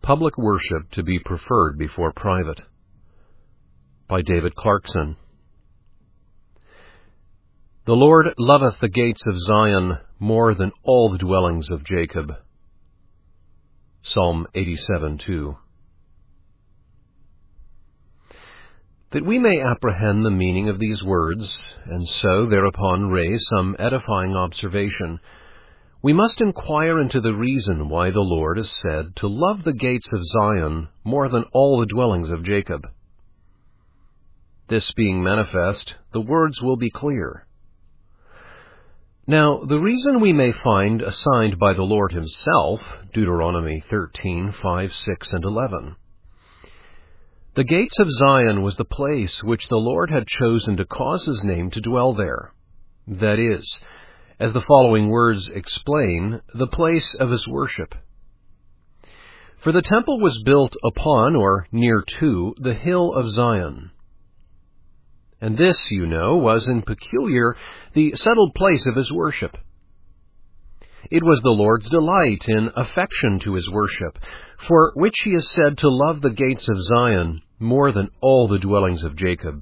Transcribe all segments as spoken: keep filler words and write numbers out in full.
Public Worship to be Preferred Before Private, by David Clarkson. The Lord loveth the gates of Zion more than all the dwellings of Jacob. Psalm eighty-seven two. That we may apprehend the meaning of these words, and so thereupon raise some edifying observation, we must inquire into the reason why the Lord is said to love the gates of Zion more than all the dwellings of Jacob. This being manifest, the words will be clear. Now, the reason we may find assigned by the Lord himself, Deuteronomy thirteen, five, six, and eleven. The gates of Zion was the place which the Lord had chosen to cause his name to dwell there. That is, as the following words explain, the place of his worship. For the temple was built upon, or near to, the hill of Zion. And this, you know, was in peculiar the settled place of his worship. It was the Lord's delight in affection to his worship, for which he is said to love the gates of Zion more than all the dwellings of Jacob.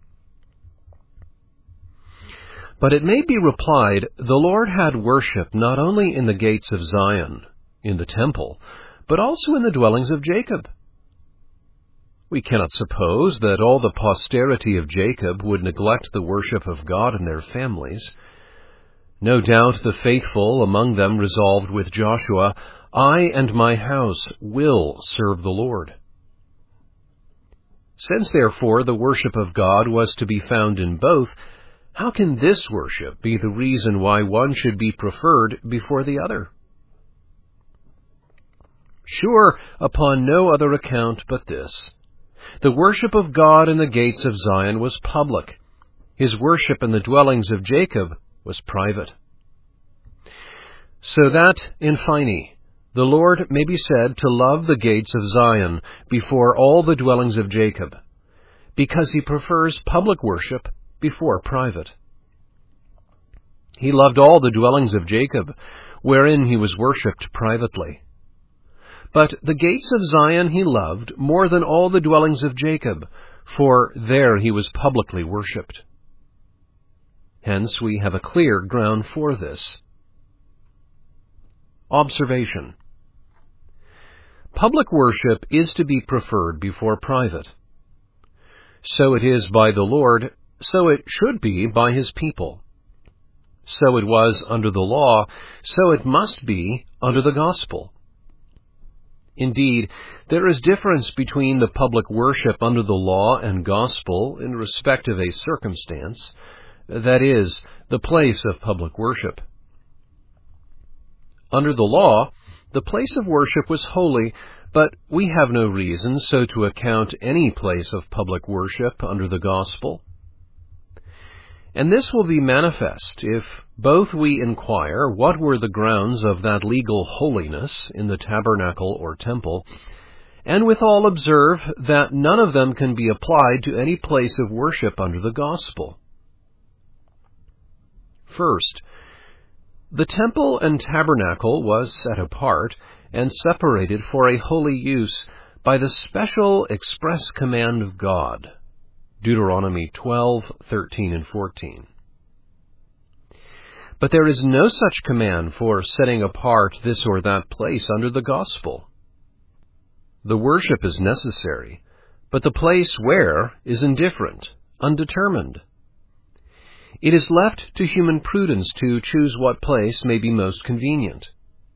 But it may be replied, the Lord had worship not only in the gates of Zion, in the temple, but also in the dwellings of Jacob. We cannot suppose that all the posterity of Jacob would neglect the worship of God in their families. No doubt the faithful among them resolved with Joshua, I and my house will serve the Lord. Since, therefore, the worship of God was to be found in both, how can this worship be the reason why one should be preferred before the other? Sure, upon no other account but this. The worship of God in the gates of Zion was public. His worship in the dwellings of Jacob was private. So that, in fine, the Lord may be said to love the gates of Zion before all the dwellings of Jacob, because he prefers public worship before private. He loved all the dwellings of Jacob, wherein he was worshipped privately. But the gates of Zion he loved more than all the dwellings of Jacob, for there he was publicly worshipped. Hence we have a clear ground for this. Observation. Public worship is to be preferred before private. So it is by the Lord, so it should be by his people. So it was under the law, so it must be under the gospel. Indeed, there is difference between the public worship under the law and gospel in respect of a circumstance, that is, the place of public worship. Under the law, the place of worship was holy, but we have no reason so to account any place of public worship under the gospel. And this will be manifest if both we inquire what were the grounds of that legal holiness in the tabernacle or temple, and withal observe that none of them can be applied to any place of worship under the gospel. First, the temple and tabernacle was set apart and separated for a holy use by the special express command of God. Deuteronomy twelve, thirteen, and fourteen. But there is no such command for setting apart this or that place under the gospel. The worship is necessary, but the place where is indifferent, undetermined. It is left to human prudence to choose what place may be most convenient.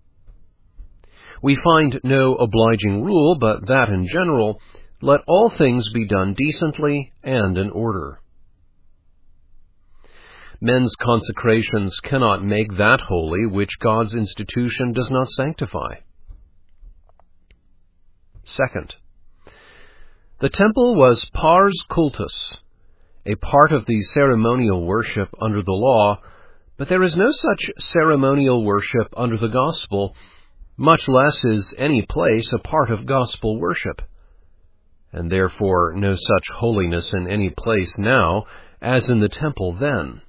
We find no obliging rule, but that in general, let all things be done decently and in order. Men's consecrations cannot make that holy which God's institution does not sanctify. Second, the temple was pars cultus, a part of the ceremonial worship under the law, but there is no such ceremonial worship under the gospel, much less is any place a part of gospel worship, and therefore no such holiness in any place now as in the temple then.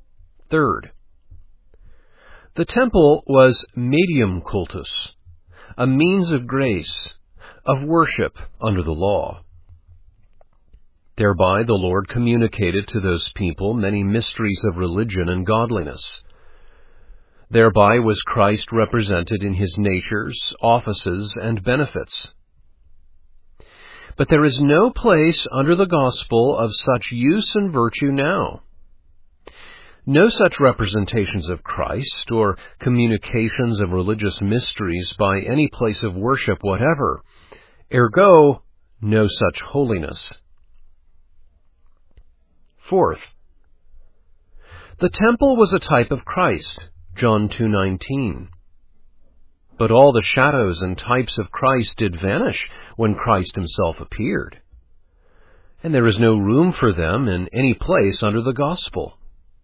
Third, the temple was medium cultus, a means of grace, of worship under the law. Thereby the Lord communicated to those people many mysteries of religion and godliness. Thereby was Christ represented in his natures, offices, and benefits. But there is no place under the gospel of such use and virtue now. No such representations of Christ or communications of religious mysteries by any place of worship whatever. Ergo, no such holiness. Fourth, the temple was a type of Christ, John two nineteen. But all the shadows and types of Christ did vanish when Christ himself appeared, and there is no room for them in any place under the gospel.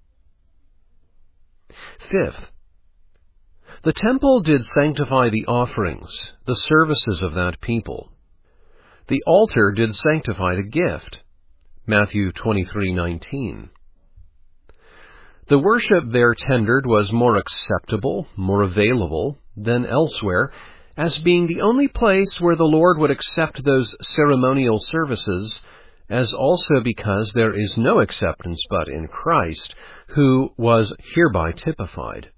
Fifth, the temple did sanctify the offerings, the services of that people. The altar did sanctify the gift, Matthew twenty-three nineteen. The worship there tendered was more acceptable, more available than elsewhere, as being the only place where the Lord would accept those ceremonial services, as also because there is no acceptance but in Christ, who was hereby typified.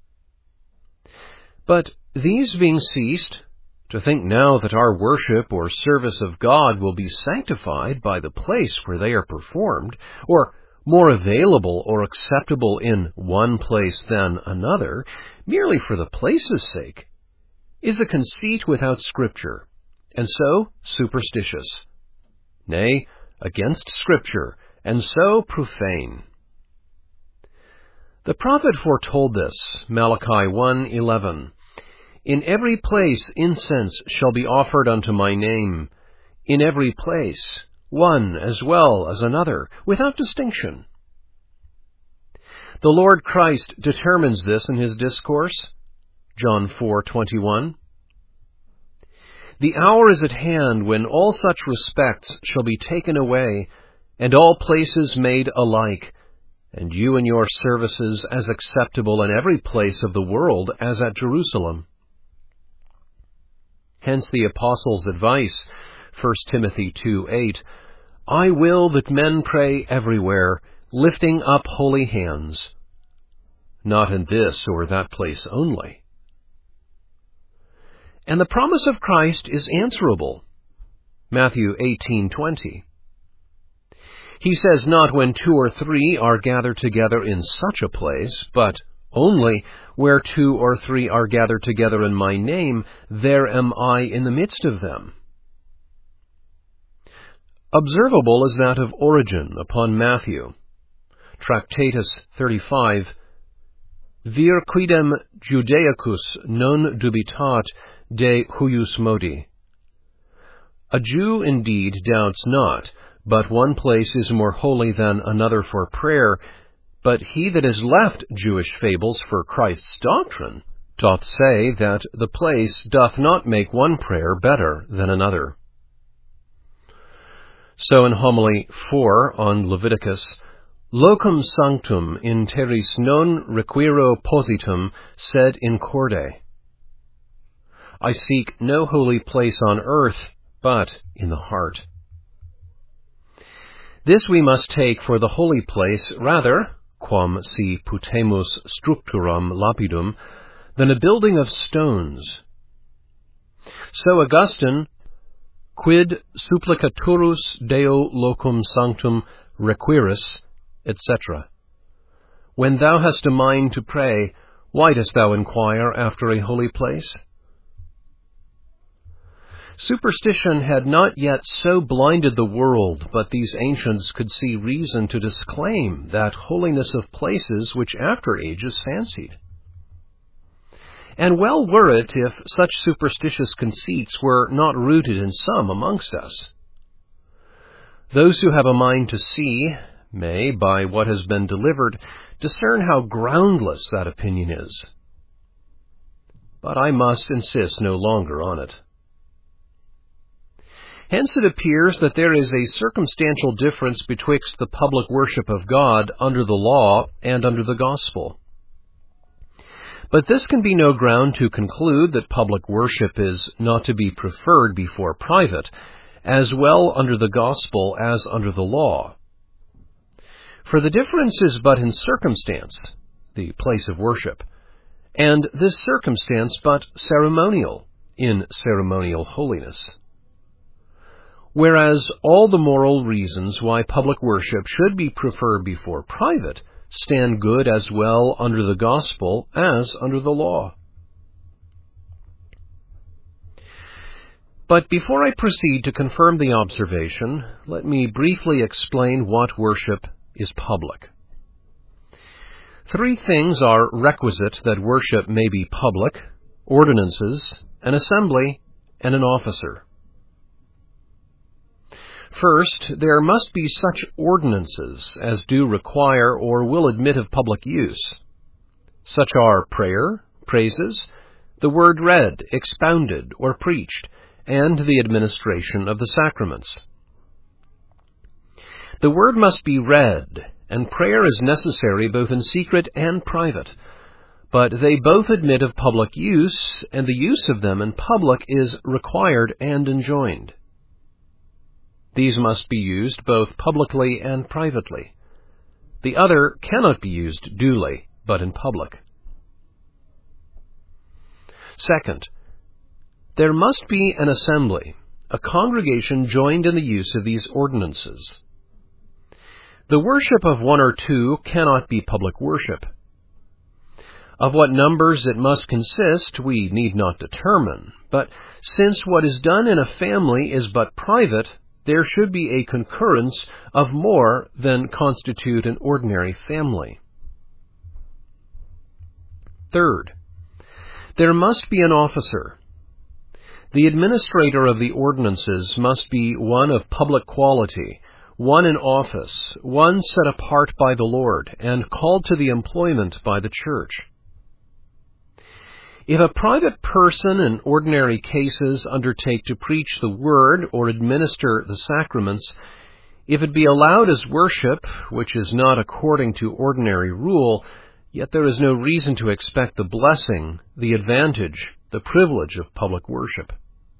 But these being ceased, to think now that our worship or service of God will be sanctified by the place where they are performed, or more available or acceptable in one place than another, merely for the place's sake, is a conceit without Scripture, and so superstitious. Nay, against Scripture, and so profane. The prophet foretold this, Malachi one eleven. In every place incense shall be offered unto my name, in every place, one as well as another, without distinction. The Lord Christ determines this in his discourse, John four twenty-one. The hour is at hand when all such respects shall be taken away, and all places made alike, and you and your services as acceptable in every place of the world as at Jerusalem. Hence the Apostle's advice, First Timothy two eight, I will that men pray everywhere, lifting up holy hands, not in this or that place only. And the promise of Christ is answerable, Matthew eighteen twenty. He says not when two or three are gathered together in such a place, but only where two or three are gathered together in my name, there am I in the midst of them. Observable is that of Origen upon Matthew, Tractatus thirty-five, Vir quidem Judaicus non dubitat de huius modi. A Jew indeed doubts not, but one place is more holy than another for prayer, but he that has left Jewish fables for Christ's doctrine doth say that the place doth not make one prayer better than another. So in Homily four on Leviticus, Locum sanctum in terris non requiro positum sed in corde. I seek no holy place on earth, but in the heart. This we must take for the holy place rather, quam si putemus structuram lapidum, than a building of stones. So Augustine, quid supplicaturus Deo locum sanctum requiris, et cetera. When thou hast a mind to pray, why dost thou inquire after a holy place? Superstition had not yet so blinded the world, but these ancients could see reason to disclaim that holiness of places which after ages fancied. And well were it if such superstitious conceits were not rooted in some amongst us. Those who have a mind to see may, by what has been delivered, discern how groundless that opinion is. But I must insist no longer on it. Hence it appears that there is a circumstantial difference betwixt the public worship of God under the law and under the gospel. But this can be no ground to conclude that public worship is not to be preferred before private, as well under the gospel as under the law. For the difference is but in circumstance, the place of worship, and this circumstance but ceremonial, in ceremonial holiness. Whereas all the moral reasons why public worship should be preferred before private stand good as well under the gospel as under the law. But before I proceed to confirm the observation, let me briefly explain what worship is public. Three things are requisite that worship may be public: ordinances, an assembly, and an officer. First, there must be such ordinances as do require or will admit of public use. Such are prayer, praises, the word read, expounded, or preached, and the administration of the sacraments. The word must be read, and prayer is necessary both in secret and private, but they both admit of public use, and the use of them in public is required and enjoined. These must be used both publicly and privately. The other cannot be used duly, but in public. Second, there must be an assembly, a congregation joined in the use of these ordinances. The worship of one or two cannot be public worship. Of what numbers it must consist we need not determine, but since what is done in a family is but private, there should be a concurrence of more than constitute an ordinary family. Third, there must be an officer. The administrator of the ordinances must be one of public quality, one in office, one set apart by the Lord, and called to the employment by the Church. If a private person in ordinary cases undertake to preach the word or administer the sacraments, if it be allowed as worship, which is not according to ordinary rule, yet there is no reason to expect the blessing, the advantage, the privilege of public worship.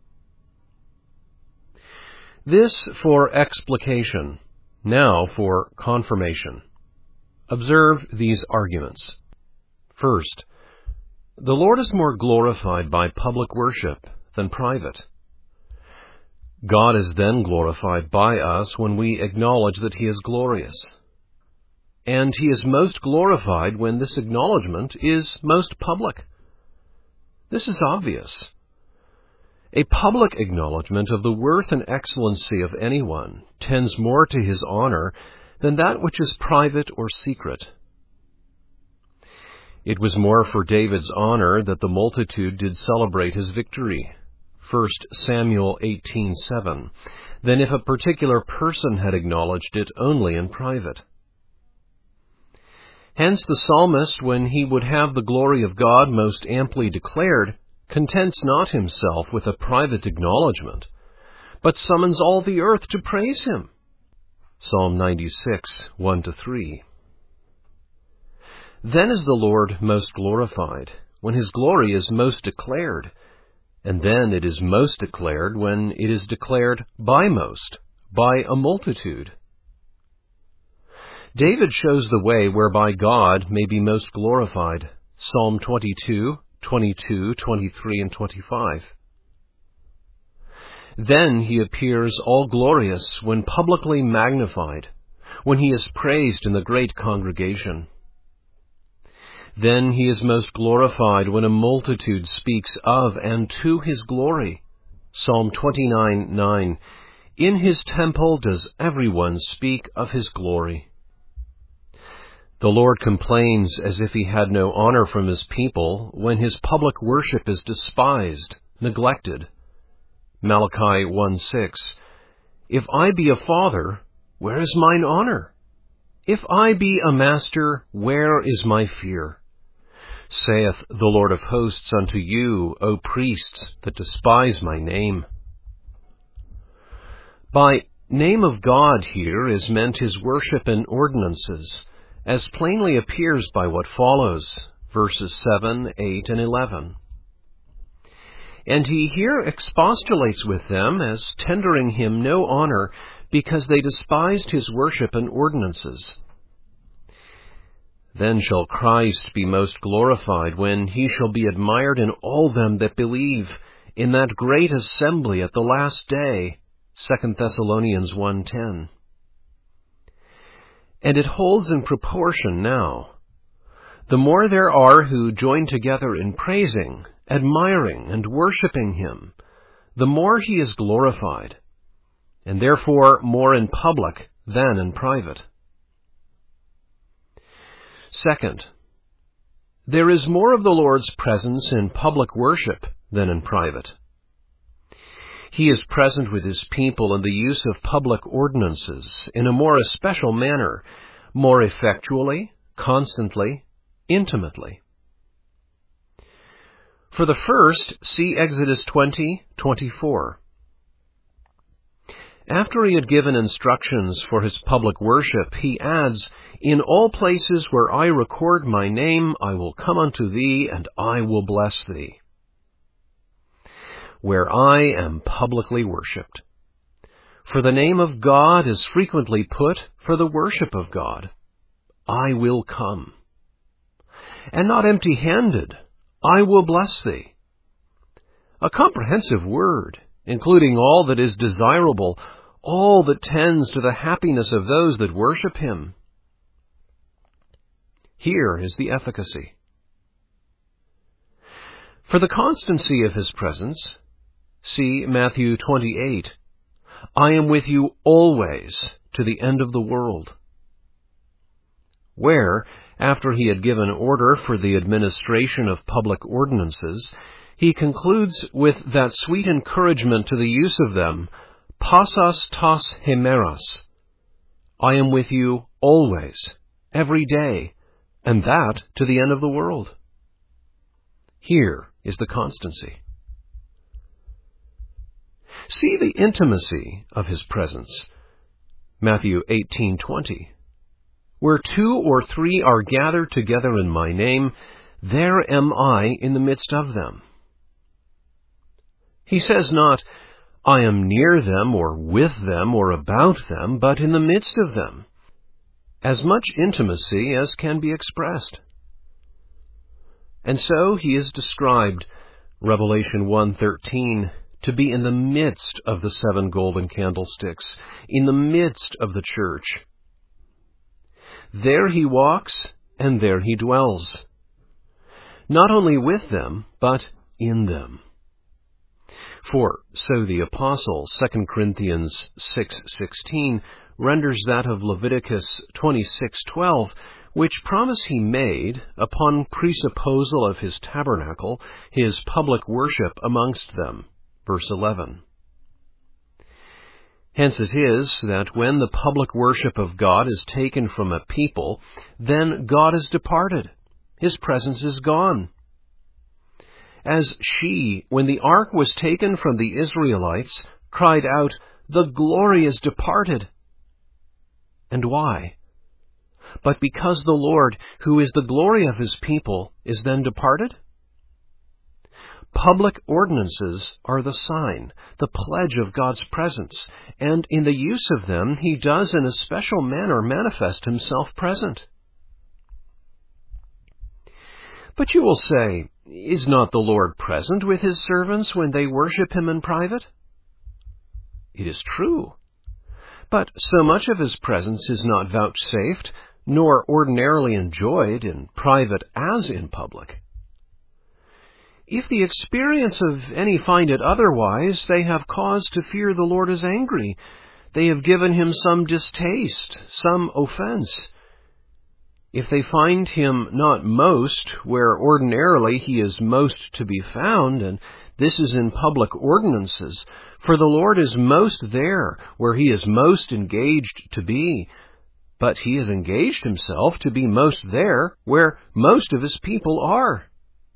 This for explication. Now for confirmation. Observe these arguments. First, the Lord is more glorified by public worship than private. God is then glorified by us when we acknowledge that He is glorious. And He is most glorified when this acknowledgement is most public. This is obvious. A public acknowledgement of the worth and excellency of anyone tends more to His honor than that which is private or secret. It was more for David's honor that the multitude did celebrate his victory, First Samuel eighteen seven, than if a particular person had acknowledged it only in private. Hence the psalmist, when he would have the glory of God most amply declared, contents not himself with a private acknowledgement, but summons all the earth to praise Him. Psalm ninety-six, one to three. Then is the Lord most glorified, when His glory is most declared, and then it is most declared when it is declared by most, by a multitude. David shows the way whereby God may be most glorified, Psalm twenty-two, twenty-two, twenty-three, and twenty-five. Then He appears all glorious when publicly magnified, when He is praised in the great congregation. Then He is most glorified when a multitude speaks of and to His glory. Psalm twenty-nine, nine. In His temple does everyone speak of His glory. The Lord complains as if He had no honor from His people when His public worship is despised, neglected. Malachi one, six. If I be a father, where is mine honor? If I be a master, where is my fear? Saith the Lord of hosts unto you, O priests that despise my name. By name of God here is meant His worship and ordinances, as plainly appears by what follows, verses seven, eight, and eleven. And he here expostulates with them as tendering him no honor because they despised his worship and ordinances. Then shall Christ be most glorified, when he shall be admired in all them that believe, in that great assembly at the last day. Second Thessalonians one ten. And it holds in proportion now. The more there are who join together in praising, admiring, and worshipping him, the more he is glorified, and therefore more in public than in private. Second, there is more of the Lord's presence in public worship than in private. He is present with his people in the use of public ordinances in a more especial manner, more effectually, constantly, intimately. For the first, see Exodus twenty twenty-four. After he had given instructions for his public worship, he adds, "In all places where I record my name, I will come unto thee, and I will bless thee." Where I am publicly worshipped. For the name of God is frequently put for the worship of God. I will come. And not empty-handed, I will bless thee. A comprehensive word, including all that is desirable, all that tends to the happiness of those that worship him. Here is the efficacy. For the constancy of his presence, see Matthew twenty-eight. I am with you always to the end of the world. Where, after he had given order for the administration of public ordinances, he concludes with that sweet encouragement to the use of them, Pasas tas hemeras. I am with you always, every day, and that to the end of the world. Here is the constancy. See the intimacy of his presence. Matthew eighteen twenty. Where two or three are gathered together in my name, there am I in the midst of them. He says not, I am near them or with them or about them, but in the midst of them. As much intimacy as can be expressed. And so he is described, Revelation one thirteen, to be in the midst of the seven golden candlesticks, in the midst of the church. There he walks, and there he dwells. Not only with them, but in them. For so the apostle, Second Corinthians six sixteen, renders that of Leviticus twenty-six twelve, which promise he made, upon presupposal of his tabernacle, his public worship amongst them. Verse eleven. Hence it is that when the public worship of God is taken from a people, then God is departed. His presence is gone. As she, when the ark was taken from the Israelites, cried out, "The glory is departed." And why? But because the Lord, who is the glory of his people, is then departed? Public ordinances are the sign, the pledge of God's presence, and in the use of them he does in a special manner manifest himself present. But you will say, is not the Lord present with his servants when they worship him in private? It is true. But so much of his presence is not vouchsafed, nor ordinarily enjoyed in private as in public. If the experience of any find it otherwise, they have cause to fear the Lord is angry. They have given him some distaste, some offense. If they find him not most where ordinarily he is most to be found, and this is in public ordinances, for the Lord is most there where he is most engaged to be, but he has engaged himself to be most there where most of his people are.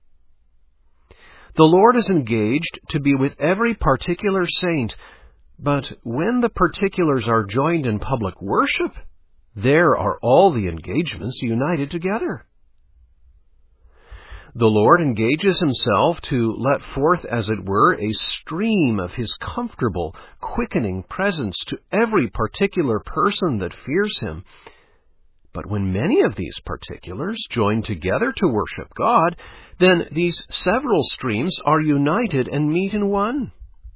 The Lord is engaged to be with every particular saint, but when the particulars are joined in public worship, there are all the engagements united together. The Lord engages himself to let forth, as it were, a stream of his comfortable, quickening presence to every particular person that fears him. But when many of these particulars join together to worship God, then these several streams are united and meet in one.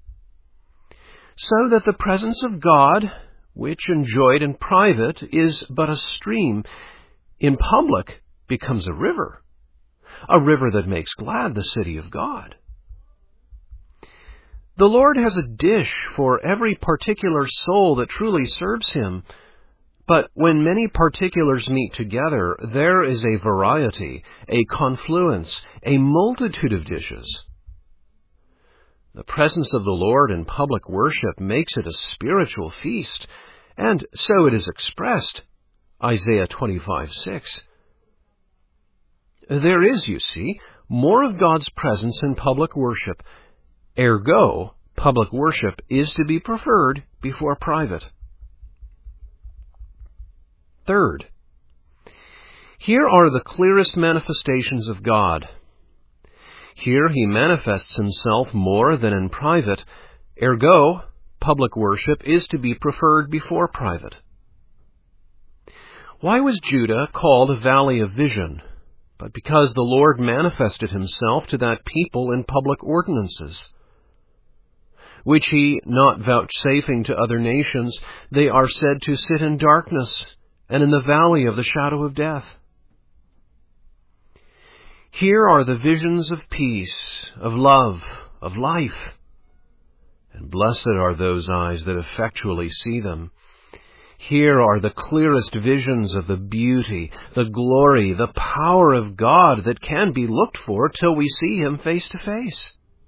So that the presence of God, which enjoyed in private is but a stream, in public becomes a river, a river that makes glad the city of God. The Lord has a dish for every particular soul that truly serves him, but when many particulars meet together, there is a variety, a confluence, a multitude of dishes. The presence of the Lord in public worship makes it a spiritual feast, and so it is expressed. Isaiah twenty-five six. There is, you see, more of God's presence in public worship. Ergo, public worship is to be preferred before private. Third, here are the clearest manifestations of God. Here he manifests himself more than in private. Ergo, public worship is to be preferred before private. Why was Judah called a valley of vision? But because the Lord manifested himself to that people in public ordinances, which he, not vouchsafing to other nations, they are said to sit in darkness and in the valley of the shadow of death. Here are the visions of peace, of love, of life. And blessed are those eyes that effectually see them. Here are the clearest visions of the beauty, the glory, the power of God that can be looked for till we see him face to face.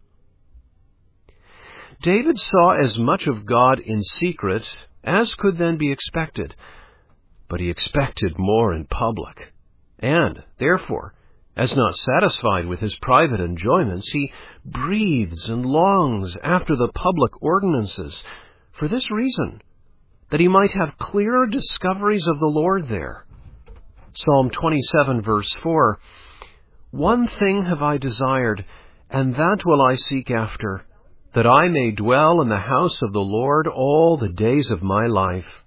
David saw as much of God in secret as could then be expected, but he expected more in public, and, therefore, as not satisfied with his private enjoyments, he breathes and longs after the public ordinances, for this reason, that he might have clearer discoveries of the Lord there. Psalm twenty-seven, verse four, One thing have I desired, and that will I seek after, that I may dwell in the house of the Lord all the days of my life.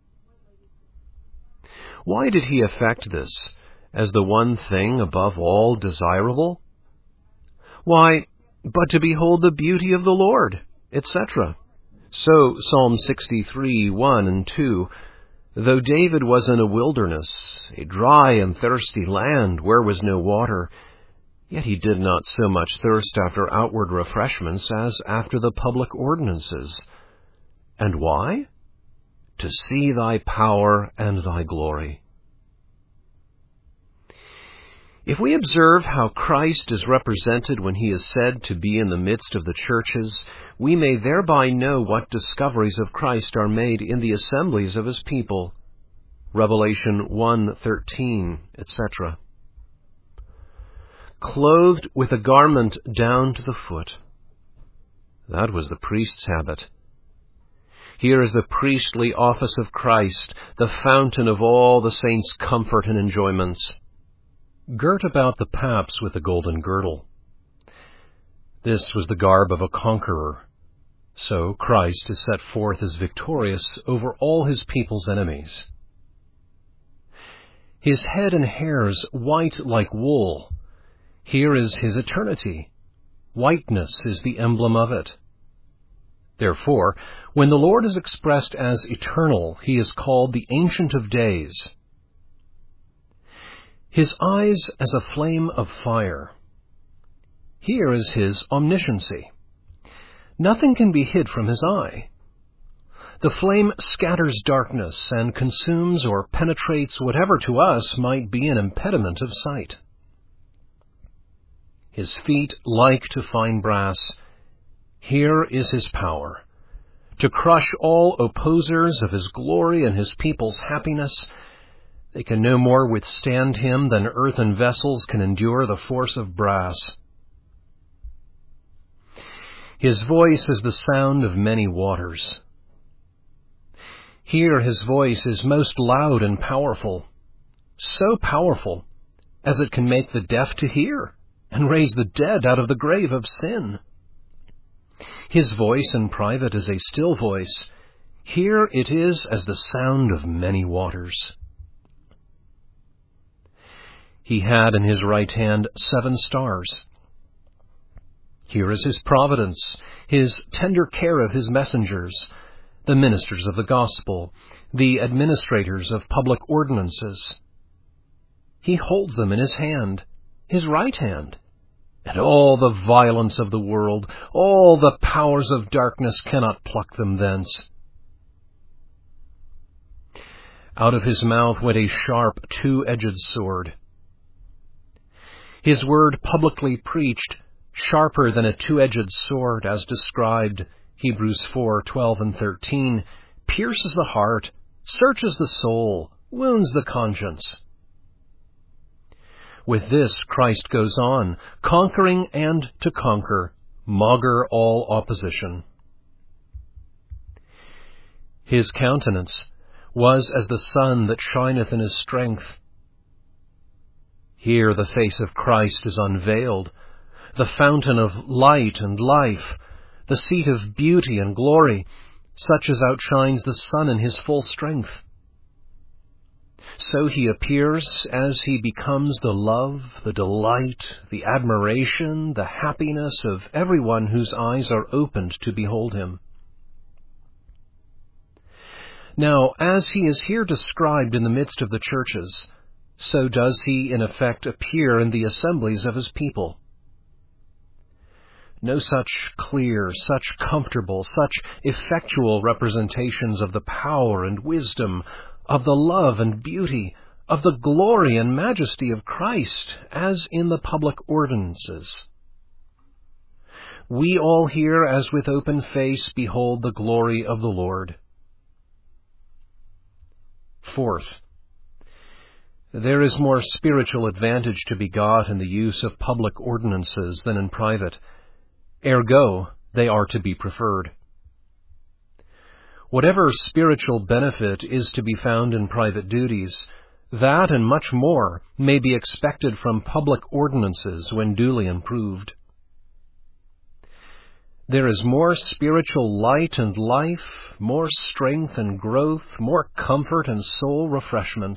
Why did he effect this as the one thing above all desirable? Why, but to behold the beauty of the Lord, et cetera. So Psalm sixty-three, one and two, Though David was in a wilderness, a dry and thirsty land where was no water, yet he did not so much thirst after outward refreshments as after the public ordinances. And why? To see thy power and thy glory. If we observe how Christ is represented when he is said to be in the midst of the churches, we may thereby know what discoveries of Christ are made in the assemblies of his people. Revelation one thirteen, et cetera. Clothed with a garment down to the foot. That was the priest's habit. Here is the priestly office of Christ, the fountain of all the saints' comfort and enjoyments. Girt about the paps with a golden girdle. This was the garb of a conqueror. So Christ is set forth as victorious over all his people's enemies. His head and hairs white like wool. Here is his eternity. Whiteness is the emblem of it. Therefore, when the Lord is expressed as eternal, he is called the Ancient of Days. His eyes as a flame of fire. Here is his omnisciency. Nothing can be hid from his eye. The flame scatters darkness and consumes or penetrates whatever to us might be an impediment of sight. His feet like to fine brass. Here is his power, to crush all opposers of his glory and his people's happiness. They can no more withstand him than earthen vessels can endure the force of brass. His voice is the sound of many waters. Here his voice is most loud and powerful, so powerful as it can make the deaf to hear and raise the dead out of the grave of sin. His voice in private is a still voice. Here it is as the sound of many waters. He had in his right hand seven stars. Here is his providence, his tender care of his messengers, the ministers of the gospel, the administrators of public ordinances. He holds them in his hand, his right hand, and all the violence of the world, all the powers of darkness cannot pluck them thence. Out of his mouth went a sharp, two-edged sword. His word publicly preached, sharper than a two-edged sword, as described, Hebrews four, twelve and thirteen, pierces the heart, searches the soul, wounds the conscience. With this Christ goes on, conquering and to conquer, maugre all opposition. His countenance was as the sun that shineth in his strength. Here the face of Christ is unveiled, the fountain of light and life, the seat of beauty and glory, such as outshines the sun in his full strength. So he appears as he becomes the love, the delight, the admiration, the happiness of everyone whose eyes are opened to behold him. Now, as he is here described in the midst of the churches, so does he in effect appear in the assemblies of his people. No such clear, such comfortable, such effectual representations of the power and wisdom, of the love and beauty, of the glory and majesty of Christ, as in the public ordinances. We all here, as with open face, behold the glory of the Lord. Fourth, there is more spiritual advantage to be got in the use of public ordinances than in private. Ergo, they are to be preferred. Whatever spiritual benefit is to be found in private duties, that and much more may be expected from public ordinances when duly improved. There is more spiritual light and life, more strength and growth, more comfort and soul refreshment.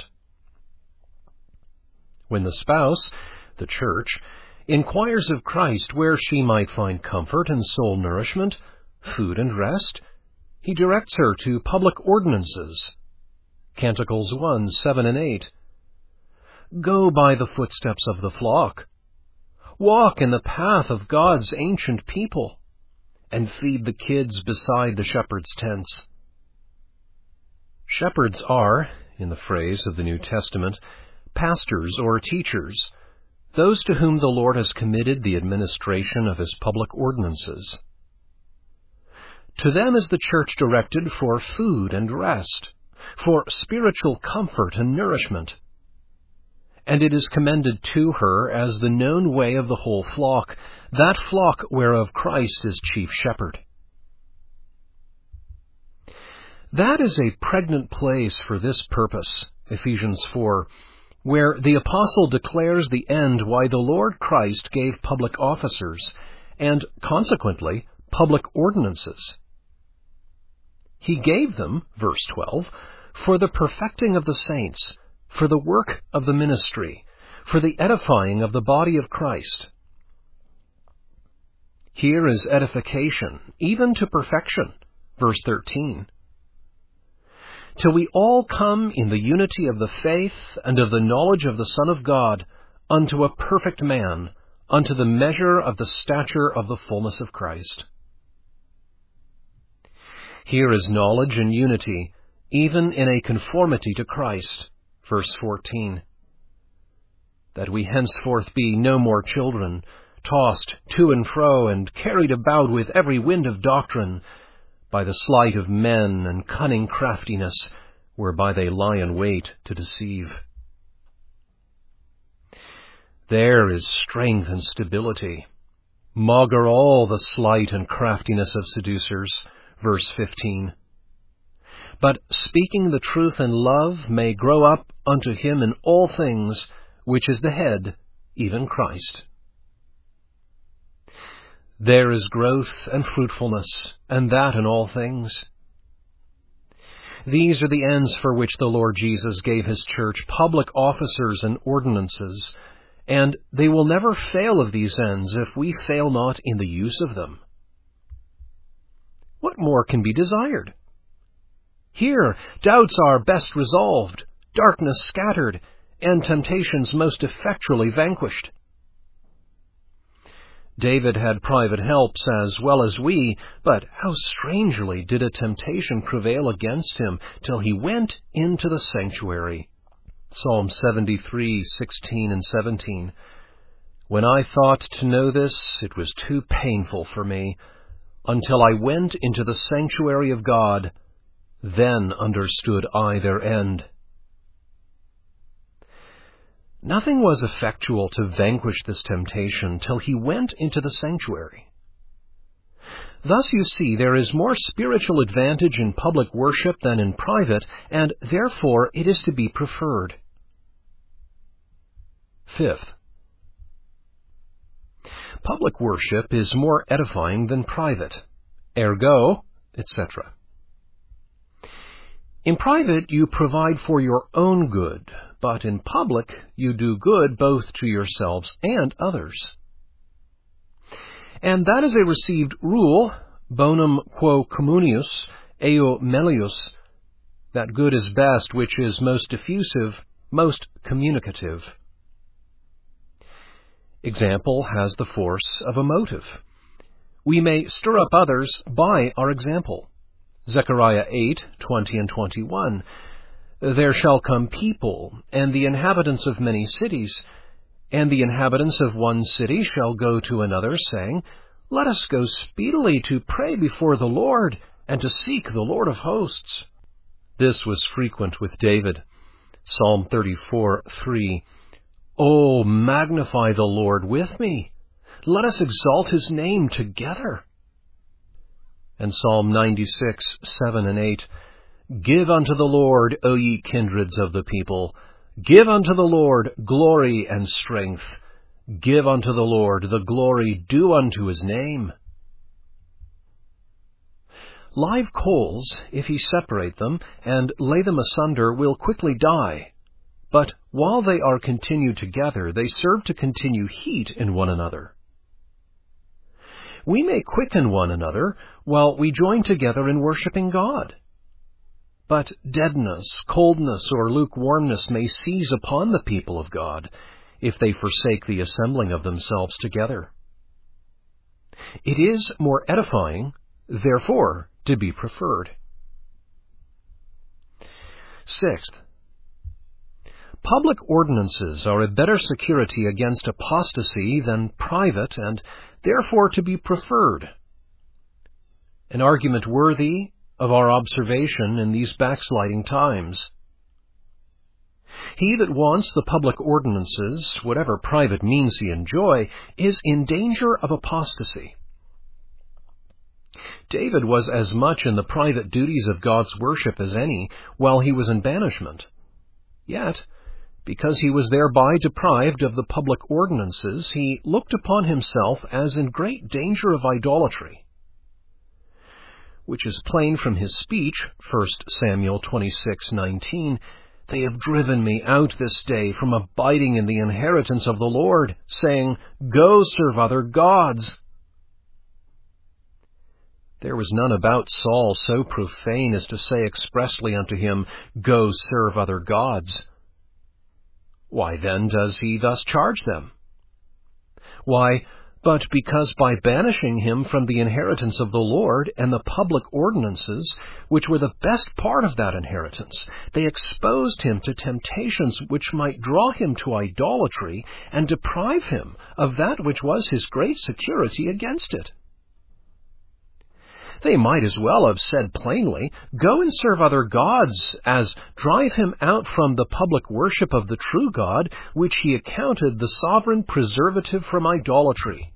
When the spouse, the church, inquires of Christ where she might find comfort and soul nourishment, food and rest, he directs her to public ordinances. Canticles one, seven and eight. Go by the footsteps of the flock. Walk in the path of God's ancient people, and feed the kids beside the shepherd's tents. Shepherds are, in the phrase of the New Testament, pastors or teachers, those to whom the Lord has committed the administration of his public ordinances. To them is the church directed for food and rest, for spiritual comfort and nourishment. And it is commended to her as the known way of the whole flock, that flock whereof Christ is chief shepherd. That is a pregnant place for this purpose, Ephesians four, where the apostle declares the end why the Lord Christ gave public officers, and consequently public ordinances. He gave them, verse twelve, for the perfecting of the saints, for the work of the ministry, for the edifying of the body of Christ. Here is edification, even to perfection, verse thirteen. Till we all come in the unity of the faith and of the knowledge of the Son of God, unto a perfect man, unto the measure of the stature of the fullness of Christ. Here is knowledge and unity, even in a conformity to Christ, verse fourteen. That we henceforth be no more children, tossed to and fro and carried about with every wind of doctrine, by the sleight of men and cunning craftiness, whereby they lie in wait to deceive. There is strength and stability. Maugre all the sleight and craftiness of seducers, verse fifteen. But speaking the truth in love may grow up unto him in all things, which is the head, even Christ. There is growth and fruitfulness, and that in all things. These are the ends for which the Lord Jesus gave his church public officers and ordinances, and they will never fail of these ends if we fail not in the use of them. What more can be desired? Here, doubts are best resolved, darkness scattered, and temptations most effectually vanquished. David had private helps as well as we, but how strangely did a temptation prevail against him till he went into the sanctuary. Psalm seventy-three, sixteen and seventeen. When I thought to know this, it was too painful for me, until I went into the sanctuary of God, then understood I their end. Nothing was effectual to vanquish this temptation till he went into the sanctuary. Thus you see there is more spiritual advantage in public worship than in private, and therefore it is to be preferred. Fifth, public worship is more edifying than private, ergo, et cetera. In private you provide for your own good, but in public you do good both to yourselves and others. And that is a received rule, bonum quo communius, eo melius, that good is best which is most diffusive, most communicative. Example has the force of a motive. We may stir up others by our example. Zechariah eight, twenty and twenty-one. There shall come people, and the inhabitants of many cities, and the inhabitants of one city shall go to another, saying, Let us go speedily to pray before the Lord, and to seek the Lord of hosts. This was frequent with David. Psalm thirty-four, three. Oh, magnify the Lord with me. Let us exalt his name together. And Psalm ninety-six, seven and eight. Give unto the Lord, O ye kindreds of the people. Give unto the Lord glory and strength. Give unto the Lord the glory due unto his name. Live coals, if ye separate them, and lay them asunder, will quickly die. But while they are continued together, they serve to continue heat in one another. We may quicken one another while we join together in worshiping God. But deadness, coldness, or lukewarmness may seize upon the people of God if they forsake the assembling of themselves together. It is more edifying, therefore, to be preferred. Sixth, public ordinances are a better security against apostasy than private, and therefore to be preferred. An argument worthy of our observation in these backsliding times. He that wants the public ordinances, whatever private means he enjoy, is in danger of apostasy. David was as much in the private duties of God's worship as any while he was in banishment. Yet, because he was thereby deprived of the public ordinances, he looked upon himself as in great danger of idolatry, which is plain from his speech, First Samuel twenty-six, nineteen. They have driven me out this day from abiding in the inheritance of the Lord, saying, Go serve other gods. There was none about Saul so profane as to say expressly unto him, Go serve other gods. Why then does he thus charge them? Why, but because by banishing him from the inheritance of the Lord and the public ordinances, which were the best part of that inheritance, they exposed him to temptations which might draw him to idolatry and deprive him of that which was his great security against it. They might as well have said plainly, Go and serve other gods, as drive him out from the public worship of the true God, which he accounted the sovereign preservative from idolatry.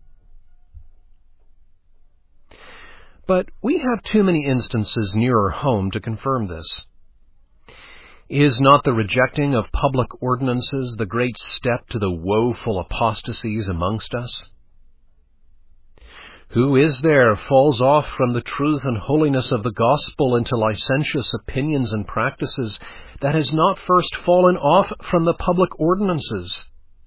But we have too many instances nearer home to confirm this. Is not the rejecting of public ordinances the great step to the woeful apostasies amongst us? Who is there falls off from the truth and holiness of the gospel into licentious opinions and practices that has not first fallen off from the public ordinances?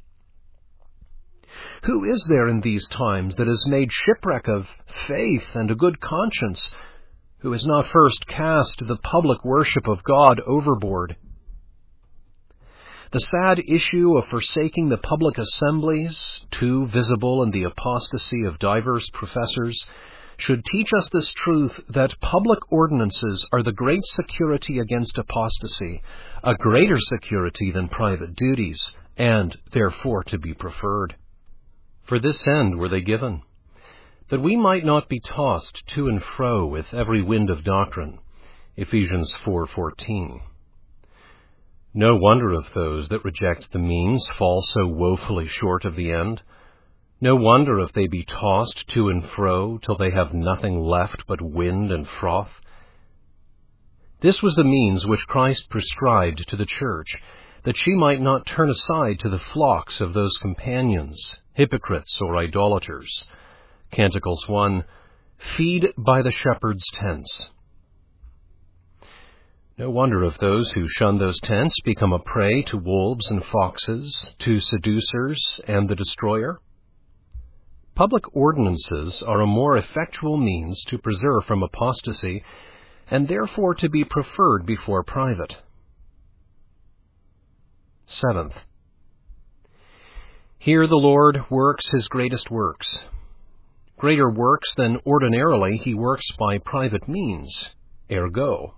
Who is there in these times that has made shipwreck of faith and a good conscience, who has not first cast the public worship of God overboard? The sad issue of forsaking the public assemblies, too visible in the apostasy of divers professors, should teach us this truth, that public ordinances are the great security against apostasy, a greater security than private duties, and therefore to be preferred. For this end were they given, that we might not be tossed to and fro with every wind of doctrine. Ephesians four fourteen. No wonder if those that reject the means fall so woefully short of the end. No wonder if they be tossed to and fro till they have nothing left but wind and froth. This was the means which Christ prescribed to the church, that she might not turn aside to the flocks of those companions, hypocrites or idolaters. Canticles one, feed by the shepherd's tents. No wonder if those who shun those tents become a prey to wolves and foxes, to seducers and the destroyer. Public ordinances are a more effectual means to preserve from apostasy, and therefore to be preferred before private. Seventh, here the Lord works his greatest works. Greater works than ordinarily he works by private means, ergo.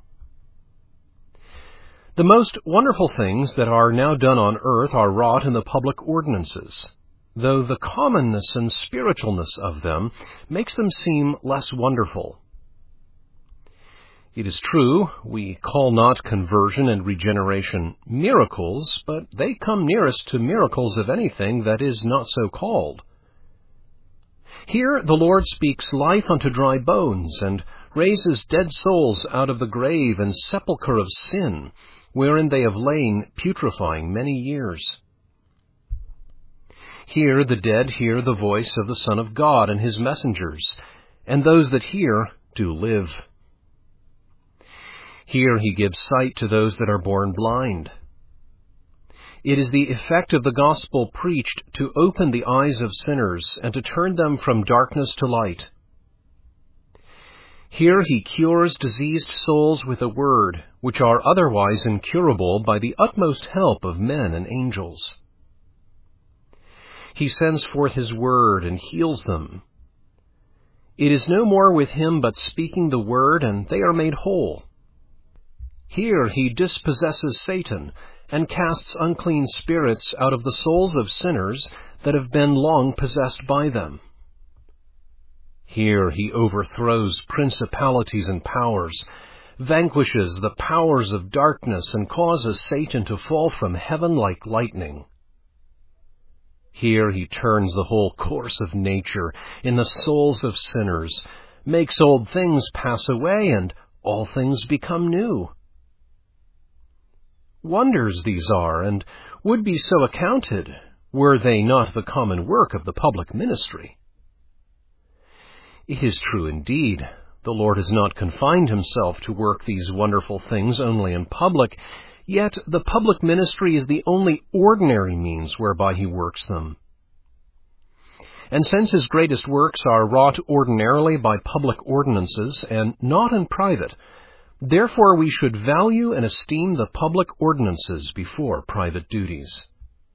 The most wonderful things that are now done on earth are wrought in the public ordinances, though the commonness and spiritualness of them makes them seem less wonderful. It is true, we call not conversion and regeneration miracles, but they come nearest to miracles of anything that is not so called. Here the Lord speaks life unto dry bones, and raises dead souls out of the grave and sepulchre of sin, wherein they have lain putrefying many years. Here the dead hear the voice of the Son of God and his messengers, and those that hear do live. Here he gives sight to those that are born blind. It is the effect of the gospel preached to open the eyes of sinners and to turn them from darkness to light. Here he cures diseased souls with a word, which are otherwise incurable by the utmost help of men and angels. He sends forth his word and heals them. It is no more with him but speaking the word, and they are made whole. Here he dispossesses Satan, and casts unclean spirits out of the souls of sinners that have been long possessed by them. Here he overthrows principalities and powers, vanquishes the powers of darkness, and causes Satan to fall from heaven like lightning. Here he turns the whole course of nature in the souls of sinners, makes old things pass away, and all things become new. Wonders these are, and would be so accounted, were they not the common work of the public ministry. It is true indeed, the Lord has not confined himself to work these wonderful things only in public, yet the public ministry is the only ordinary means whereby he works them. And since his greatest works are wrought ordinarily by public ordinances, and not in private, therefore we should value and esteem the public ordinances before private duties.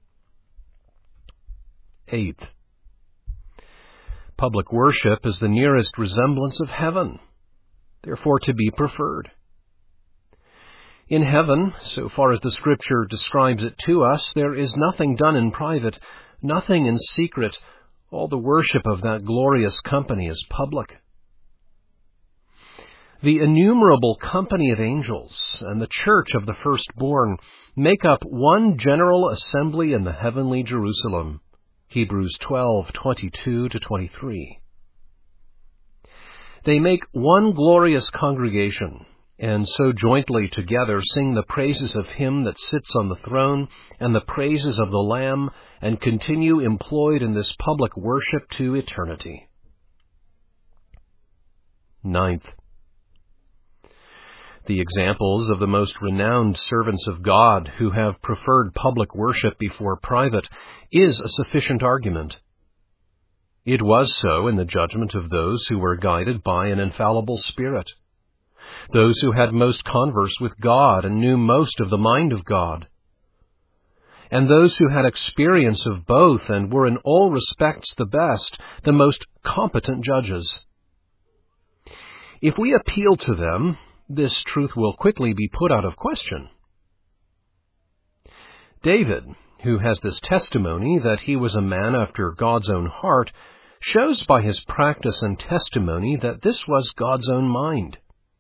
Eighth, public worship is the nearest resemblance of heaven, therefore to be preferred. In heaven, so far as the Scripture describes it to us, there is nothing done in private, nothing in secret. All the worship of that glorious company is public. The innumerable company of angels and the church of the firstborn make up one general assembly in the heavenly Jerusalem. Hebrews twelve twenty-two to twenty-three. They make one glorious congregation, and so jointly together sing the praises of him that sits on the throne and the praises of the Lamb, and continue employed in this public worship to eternity. Ninth, the examples of the most renowned servants of God who have preferred public worship before private is a sufficient argument. It was so in the judgment of those who were guided by an infallible Spirit, those who had most converse with God and knew most of the mind of God, and those who had experience of both and were in all respects the best, the most competent judges. If we appeal to them, this truth will quickly be put out of question. David, who has this testimony that he was a man after God's own heart, shows by his practice and testimony that this was God's own mind.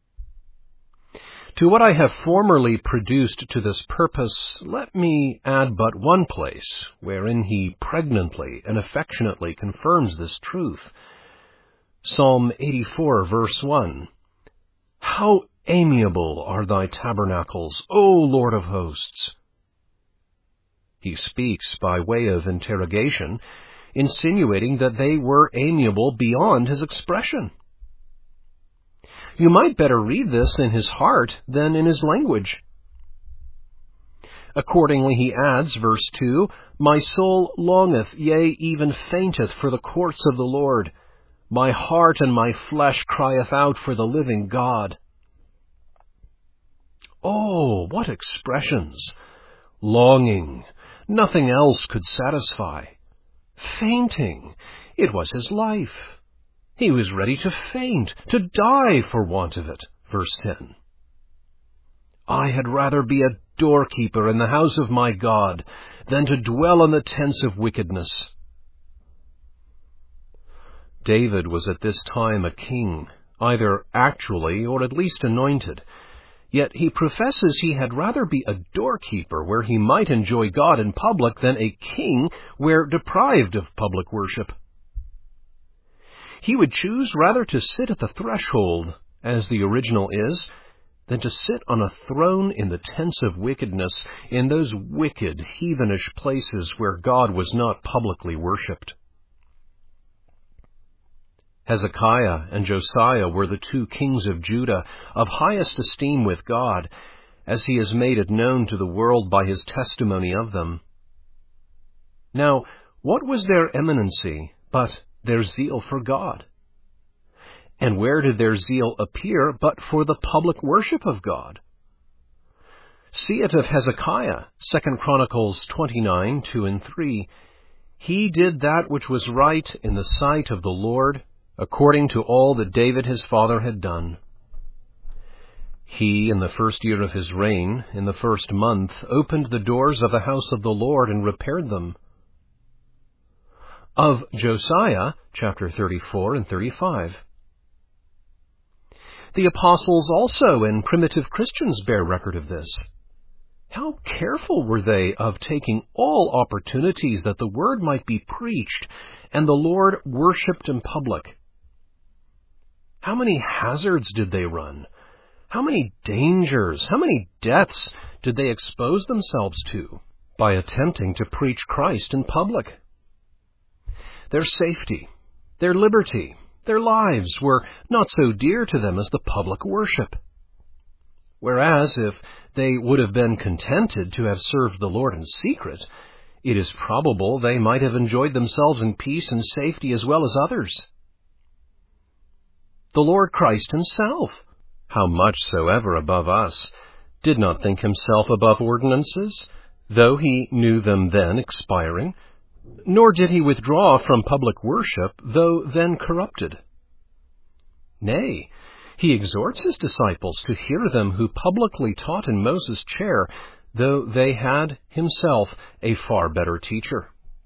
To what I have formerly produced to this purpose, let me add but one place wherein he pregnantly and affectionately confirms this truth. Psalm eighty-four, verse one. How amiable are thy tabernacles, O Lord of hosts! He speaks by way of interrogation, insinuating that they were amiable beyond his expression. You might better read this in his heart than in his language. Accordingly he adds, verse two, My soul longeth, yea, even fainteth for the courts of the Lord. My heart and my flesh crieth out for the living God. Oh, what expressions! Longing, nothing else could satisfy. Fainting, it was his life. He was ready to faint, to die for want of it. Verse ten. I had rather be a doorkeeper in the house of my God than to dwell in the tents of wickedness. David was at this time a king, either actually or at least anointed. Yet he professes he had rather be a doorkeeper where he might enjoy God in public than a king where deprived of public worship. He would choose rather to sit at the threshold, as the original is, than to sit on a throne in the tents of wickedness, in those wicked, heathenish places where God was not publicly worshipped. Hezekiah and Josiah were the two kings of Judah of highest esteem with God, as he has made it known to the world by his testimony of them. Now, what was their eminency but their zeal for God? And where did their zeal appear but for the public worship of God? See it of Hezekiah, Second Chronicles twenty-nine, two and three. He did that which was right in the sight of the Lord, according to all that David his father had done. He, in the first year of his reign, in the first month, opened the doors of the house of the Lord and repaired them. Of Josiah, chapter thirty-four and thirty-five. The apostles also and primitive Christians bear record of this. How careful were they of taking all opportunities that the word might be preached and the Lord worshipped in public. How many hazards did they run? How many dangers, how many deaths did they expose themselves to by attempting to preach Christ in public? Their safety, their liberty, their lives were not so dear to them as the public worship. Whereas if they would have been contented to have served the Lord in secret, it is probable they might have enjoyed themselves in peace and safety as well as others. The Lord Christ himself, how much soever above us, did not think himself above ordinances, though he knew them then expiring, nor did he withdraw from public worship, though then corrupted. Nay, he exhorts his disciples to hear them who publicly taught in Moses' chair, though they had himself a far better teacher.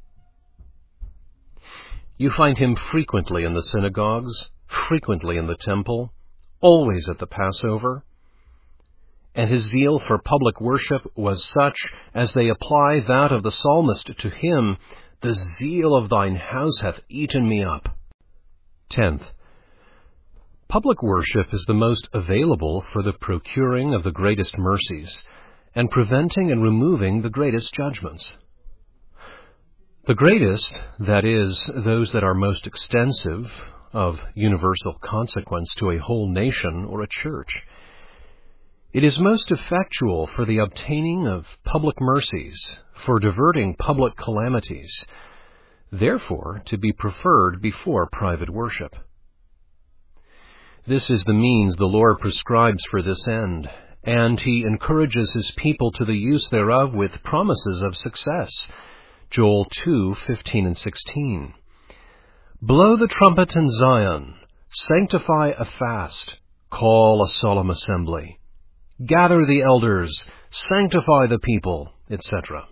You find him frequently in the synagogues, frequently in the temple, always at the Passover. And his zeal for public worship was such as they apply that of the psalmist to him, The zeal of thine house hath eaten me up. Tenth, public worship is the most available for the procuring of the greatest mercies, and preventing and removing the greatest judgments. The greatest, that is, those that are most extensive, of universal consequence to a whole nation or a church. It is most effectual for the obtaining of public mercies, for diverting public calamities, therefore to be preferred before private worship. This is the means the Lord prescribes for this end, and he encourages his people to the use thereof with promises of success. Joel two fifteen and sixteen. Blow the trumpet in Zion, sanctify a fast, call a solemn assembly, gather the elders, sanctify the people, et cetera.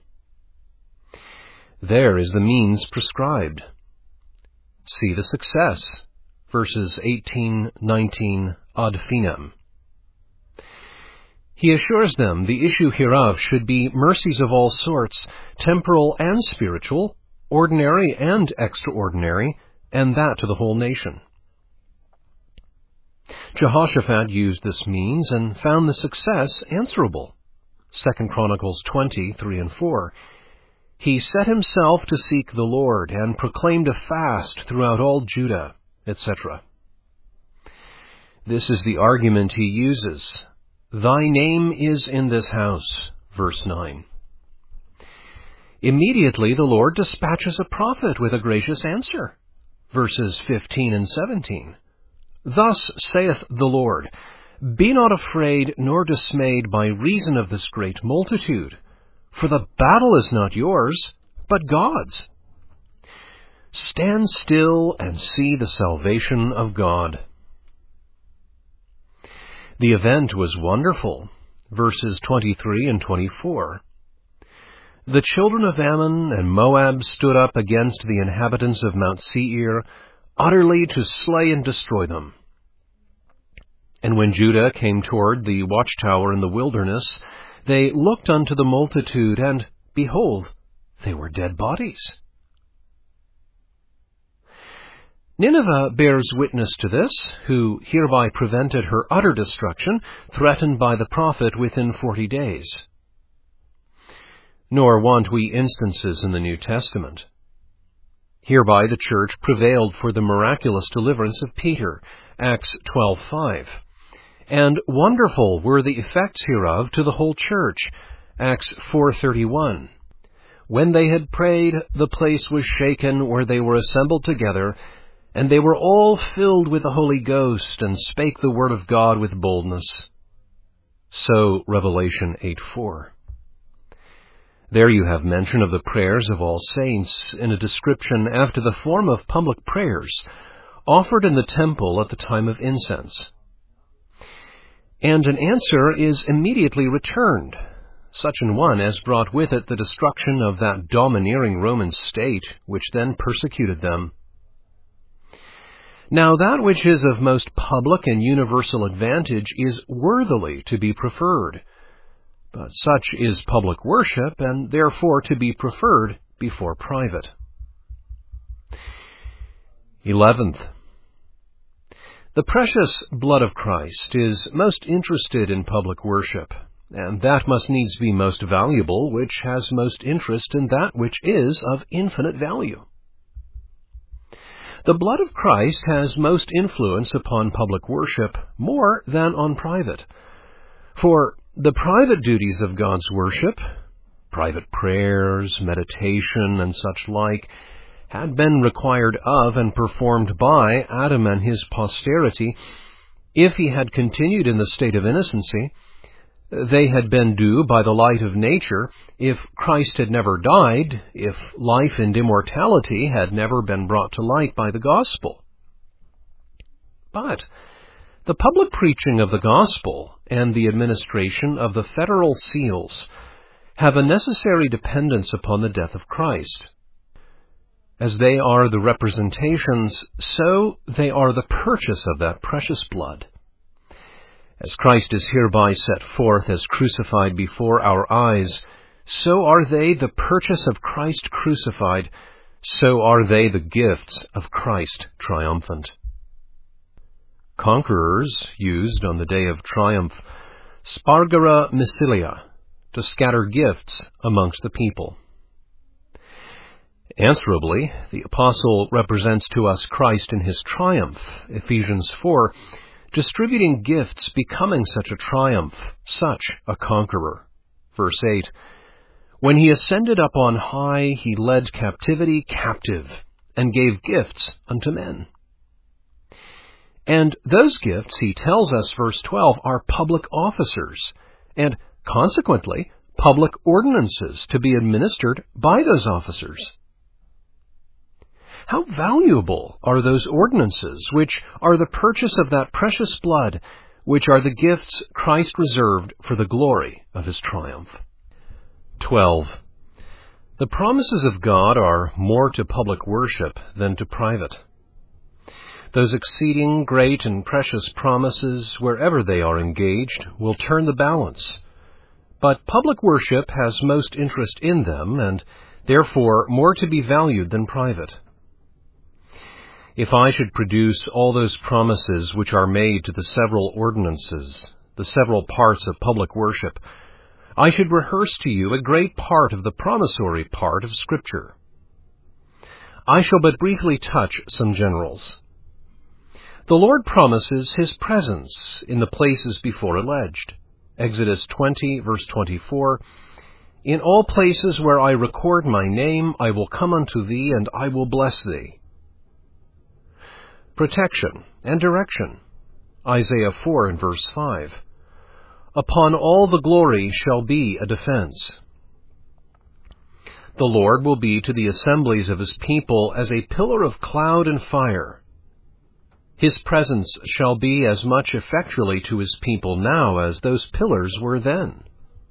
There is the means prescribed. See the success, verses eighteen, nineteen, ad finem. He assures them the issue hereof should be mercies of all sorts, temporal and spiritual, ordinary and extraordinary, and that to the whole nation. Jehoshaphat used this means and found the success answerable. Second Chronicles twenty, three and four. He set himself to seek the Lord, and proclaimed a fast throughout all Judah, et cetera. This is the argument he uses. Thy name is in this house, verse nine. Immediately the Lord dispatches a prophet with a gracious answer, verses fifteen and seventeen. Thus saith the Lord, Be not afraid nor dismayed by reason of this great multitude, for the battle is not yours, but God's. Stand still and see the salvation of God. The event was wonderful, verses twenty-three and twenty-four. The children of Ammon and Moab stood up against the inhabitants of Mount Seir, utterly to slay and destroy them. And when Judah came toward the watchtower in the wilderness, they looked unto the multitude, and, behold, they were dead bodies. Nineveh bears witness to this, who hereby prevented her utter destruction, threatened by the prophet within forty days. Nor want we instances in the New Testament. Hereby the church prevailed for the miraculous deliverance of Peter, Acts twelve five. And wonderful were the effects hereof to the whole church, Acts four thirty-one. When they had prayed, the place was shaken where they were assembled together, and they were all filled with the Holy Ghost, and spake the word of God with boldness. So Revelation eight four. There you have mention of the prayers of all saints in a description after the form of public prayers, offered in the temple at the time of incense. And an answer is immediately returned, such an one as brought with it the destruction of that domineering Roman state, which then persecuted them. Now that which is of most public and universal advantage is worthily to be preferred, but such is public worship, and therefore to be preferred before private. Eleventh, the precious blood of Christ is most interested in public worship, and that must needs be most valuable which has most interest in that which is of infinite value. The blood of Christ has most influence upon public worship more than on private. For the private duties of God's worship, private prayers, meditation, and such like, had been required of and performed by Adam and his posterity, if he had continued in the state of innocency. They had been due by the light of nature, if Christ had never died, if life and immortality had never been brought to light by the gospel. But the public preaching of the gospel and the administration of the federal seals have a necessary dependence upon the death of Christ. As they are the representations, so they are the purchase of that precious blood. As Christ is hereby set forth as crucified before our eyes, so are they the purchase of Christ crucified, so are they the gifts of Christ triumphant. Conquerors used on the day of triumph spargera missilia, to scatter gifts amongst the people. Answerably, the apostle represents to us Christ in his triumph, Ephesians four, distributing gifts becoming such a triumph, such a conqueror. Verse eight, when he ascended up on high, he led captivity captive, and gave gifts unto men. And those gifts, he tells us, verse twelve, are public officers, and consequently, public ordinances to be administered by those officers. How valuable are those ordinances, which are the purchase of that precious blood, which are the gifts Christ reserved for the glory of his triumph. twelve. The promises of God are more to public worship than to private. Those exceeding great and precious promises, wherever they are engaged, will turn the balance. But public worship has most interest in them, and therefore more to be valued than private. If I should produce all those promises which are made to the several ordinances, the several parts of public worship, I should rehearse to you a great part of the promissory part of Scripture. I shall but briefly touch some generals. The Lord promises his presence in the places before alleged. Exodus twenty, verse twenty-four, in all places where I record my name, I will come unto thee, and I will bless thee. Protection and direction. Isaiah four and verse five. Upon all the glory shall be a defense. The Lord will be to the assemblies of his people as a pillar of cloud and fire. His presence shall be as much effectually to his people now as those pillars were then.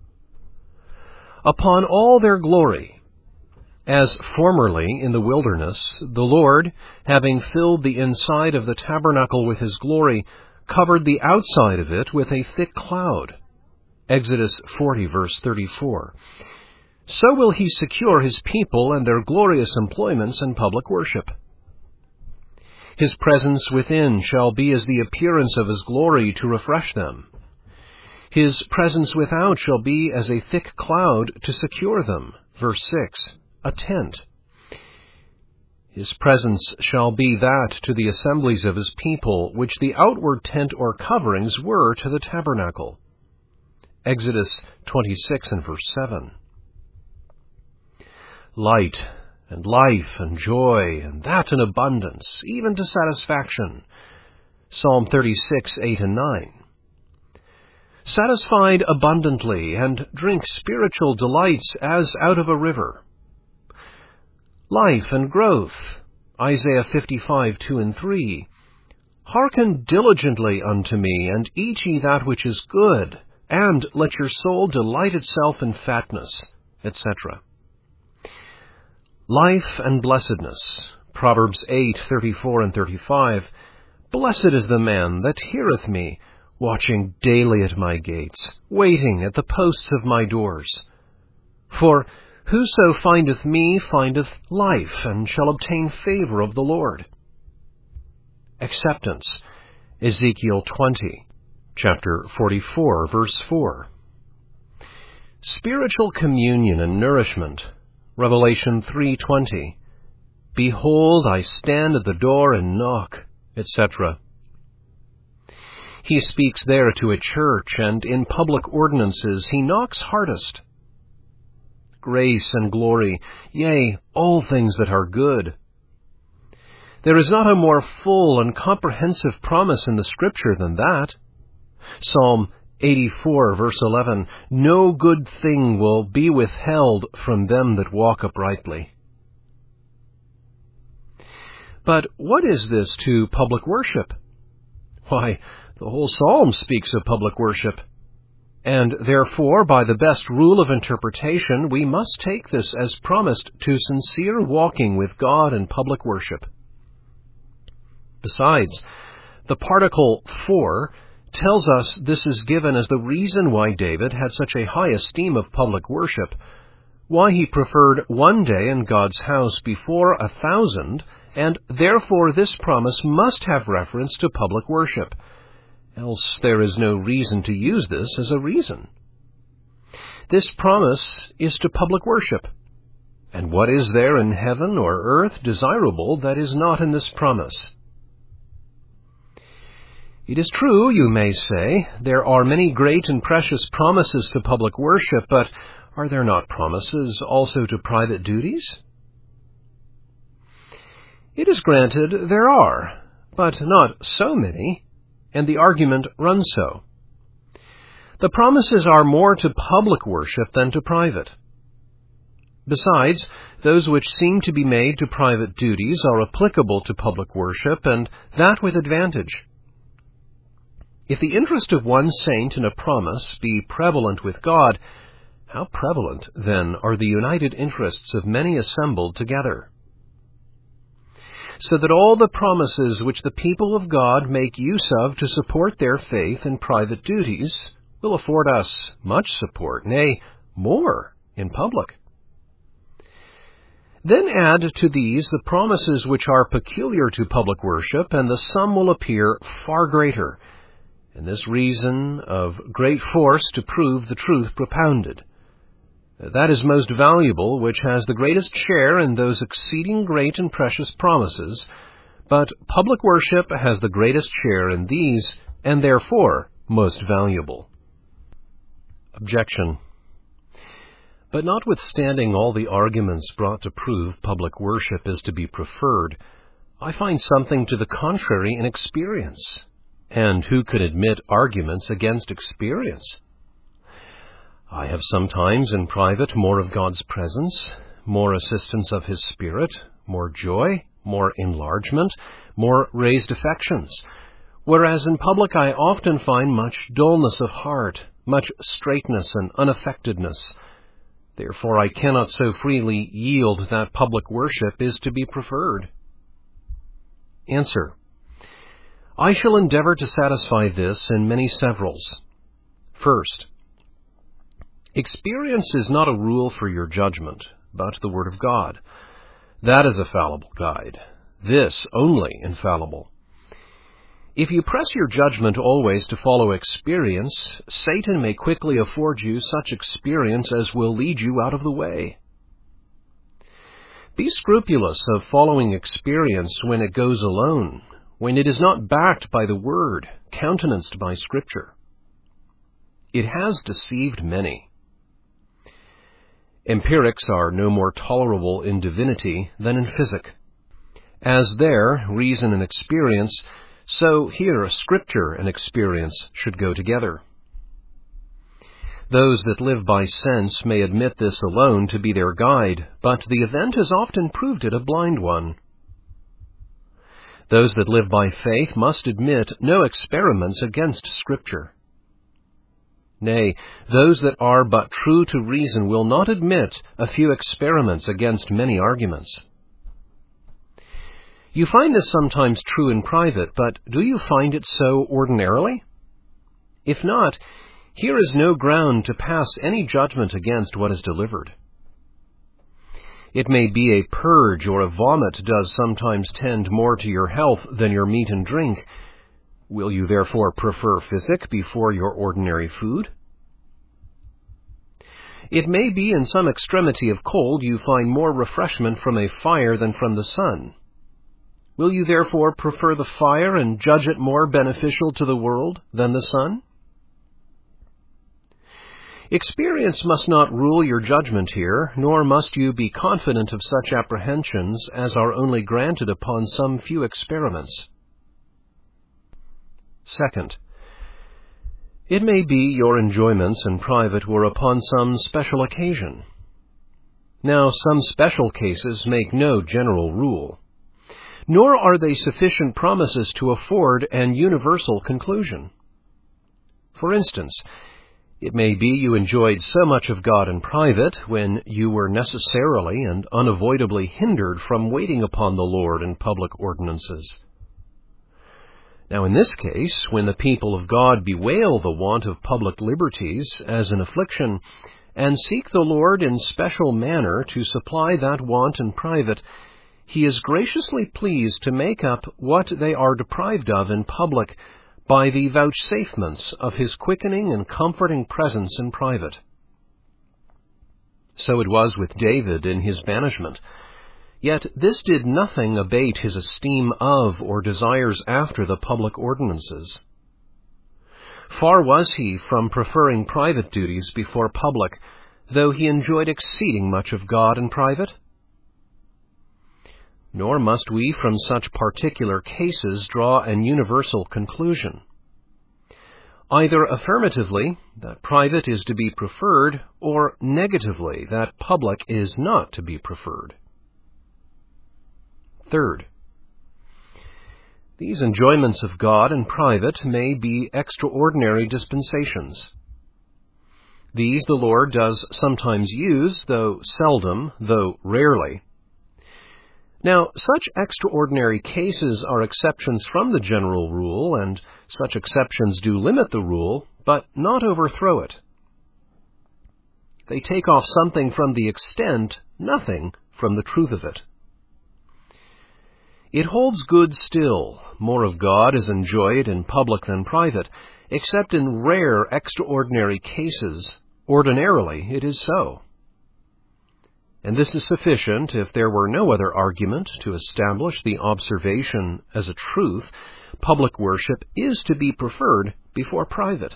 Upon all their glory. As formerly in the wilderness, the Lord, having filled the inside of the tabernacle with his glory, covered the outside of it with a thick cloud. Exodus forty, verse thirty-four. So will he secure his people and their glorious employments in public worship. His presence within shall be as the appearance of his glory to refresh them. His presence without shall be as a thick cloud to secure them. Verse six. A tent. His presence shall be that to the assemblies of his people, which the outward tent or coverings were to the tabernacle. Exodus twenty-six and verse seven. Light and life and joy, and that in abundance, even to satisfaction. Psalm thirty-six, eight and nine. Satisfied abundantly, and drink spiritual delights as out of a river. Life and growth. Isaiah fifty-five, two and three. Hearken diligently unto me, and eat ye that which is good, and let your soul delight itself in fatness, et cetera. Life and blessedness. Proverbs eight, thirty-four and thirty-five. Blessed is the man that heareth me, watching daily at my gates, waiting at the posts of my doors. For whoso findeth me findeth life, and shall obtain favor of the Lord. Acceptance. Ezekiel twenty, chapter forty-four, verse four. Spiritual communion and nourishment. Revelation three twenty. Behold, I stand at the door and knock, et cetera. He speaks there to a church, and in public ordinances he knocks hardest. Grace and glory, yea, all things that are good. There is not a more full and comprehensive promise in the Scripture than that. Psalm eighty-four, verse eleven, no good thing will be withheld from them that walk uprightly. But what is this to public worship? Why, the whole psalm speaks of public worship. And therefore, by the best rule of interpretation, we must take this as promised to sincere walking with God in public worship. Besides, the particle for tells us this is given as the reason why David had such a high esteem of public worship, why he preferred one day in God's house before a thousand, and therefore this promise must have reference to public worship. Else there is no reason to use this as a reason. This promise is to public worship. And what is there in heaven or earth desirable that is not in this promise? It is true, you may say, there are many great and precious promises to public worship, but are there not promises also to private duties? It is granted there are, but not so many, and the argument runs so. The promises are more to public worship than to private. Besides, those which seem to be made to private duties are applicable to public worship, and that with advantage. If the interest of one saint in a promise be prevalent with God, how prevalent, then, are the united interests of many assembled together? So that all the promises which the people of God make use of to support their faith in private duties will afford us much support, nay, more, in public. Then add to these the promises which are peculiar to public worship, and the sum will appear far greater, and this reason of great force to prove the truth propounded. That is most valuable which has the greatest share in those exceeding great and precious promises, but public worship has the greatest share in these, and therefore most valuable. Objection. But notwithstanding all the arguments brought to prove public worship is to be preferred, I find something to the contrary in experience. And who could admit arguments against experience? I have sometimes in private more of God's presence, more assistance of His Spirit, more joy, more enlargement, more raised affections, whereas in public I often find much dullness of heart, much straightness and unaffectedness. Therefore I cannot so freely yield that public worship is to be preferred. Answer. I shall endeavor to satisfy this in many severals. First, experience is not a rule for your judgment, but the Word of God. That is a fallible guide. This only infallible. If you press your judgment always to follow experience, Satan may quickly afford you such experience as will lead you out of the way. Be scrupulous of following experience when it goes alone, when it is not backed by the Word, countenanced by Scripture. It has deceived many. Empirics are no more tolerable in divinity than in physic. As there, reason and experience, so here Scripture and experience should go together. Those that live by sense may admit this alone to be their guide, but the event has often proved it a blind one. Those that live by faith must admit no experiments against Scripture. Nay, those that are but true to reason will not admit a few experiments against many arguments. You find this sometimes true in private, but do you find it so ordinarily? If not, here is no ground to pass any judgment against what is delivered. It may be a purge or a vomit does sometimes tend more to your health than your meat and drink. Will you therefore prefer physic before your ordinary food? It may be in some extremity of cold you find more refreshment from a fire than from the sun. Will you therefore prefer the fire and judge it more beneficial to the world than the sun? Experience must not rule your judgment here, nor must you be confident of such apprehensions as are only granted upon some few experiments. Second, it may be your enjoyments in private were upon some special occasion. Now, some special cases make no general rule, nor are they sufficient promises to afford an universal conclusion. For instance, it may be you enjoyed so much of God in private when you were necessarily and unavoidably hindered from waiting upon the Lord in public ordinances. Now in this case, when the people of God bewail the want of public liberties as an affliction, and seek the Lord in special manner to supply that want in private, He is graciously pleased to make up what they are deprived of in public by the vouchsafements of His quickening and comforting presence in private. So it was with David in his banishment. Yet this did nothing abate his esteem of or desires after the public ordinances. Far was he from preferring private duties before public, though he enjoyed exceeding much of God in private. Nor must we from such particular cases draw an universal conclusion. Either affirmatively, that private is to be preferred, or negatively, that public is not to be preferred. Third, these enjoyments of God in private may be extraordinary dispensations. These the Lord does sometimes use, though seldom, though rarely. Now, such extraordinary cases are exceptions from the general rule, and such exceptions do limit the rule, but not overthrow it. They take off something from the extent, nothing from the truth of it. It holds good still. More of God is enjoyed in public than private, except in rare extraordinary cases. Ordinarily, it is so. And this is sufficient if there were no other argument to establish the observation as a truth. Public worship is to be preferred before private.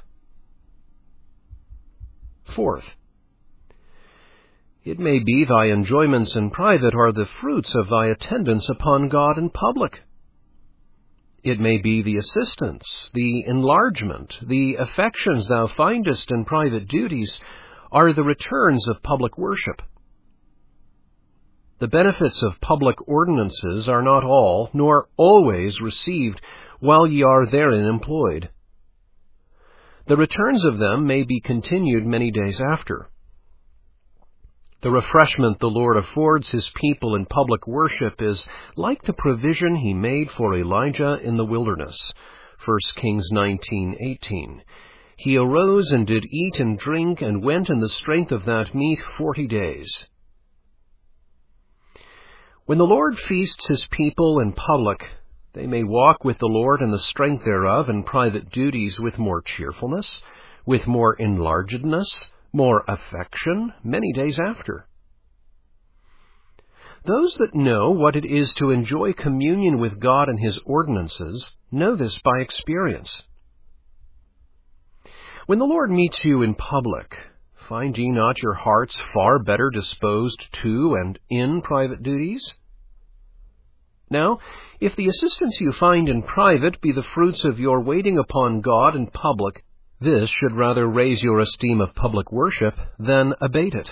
Fourth, it may be thy enjoyments in private are the fruits of thy attendance upon God in public. It may be the assistance, the enlargement, the affections thou findest in private duties are the returns of public worship. The benefits of public ordinances are not all, nor always received while ye are therein employed. The returns of them may be continued many days after. The refreshment the Lord affords his people in public worship is like the provision he made for Elijah in the wilderness. First Kings nineteen eighteen. He arose and did eat and drink, and went in the strength of that meat forty days. When the Lord feasts his people in public, they may walk with the Lord in the strength thereof in private duties with more cheerfulness, with more enlargedness, more affection, many days after. Those that know what it is to enjoy communion with God and his ordinances know this by experience. When the Lord meets you in public, find ye not your hearts far better disposed to and in private duties? Now, if the assistance you find in private be the fruits of your waiting upon God in public, this should rather raise your esteem of public worship than abate it.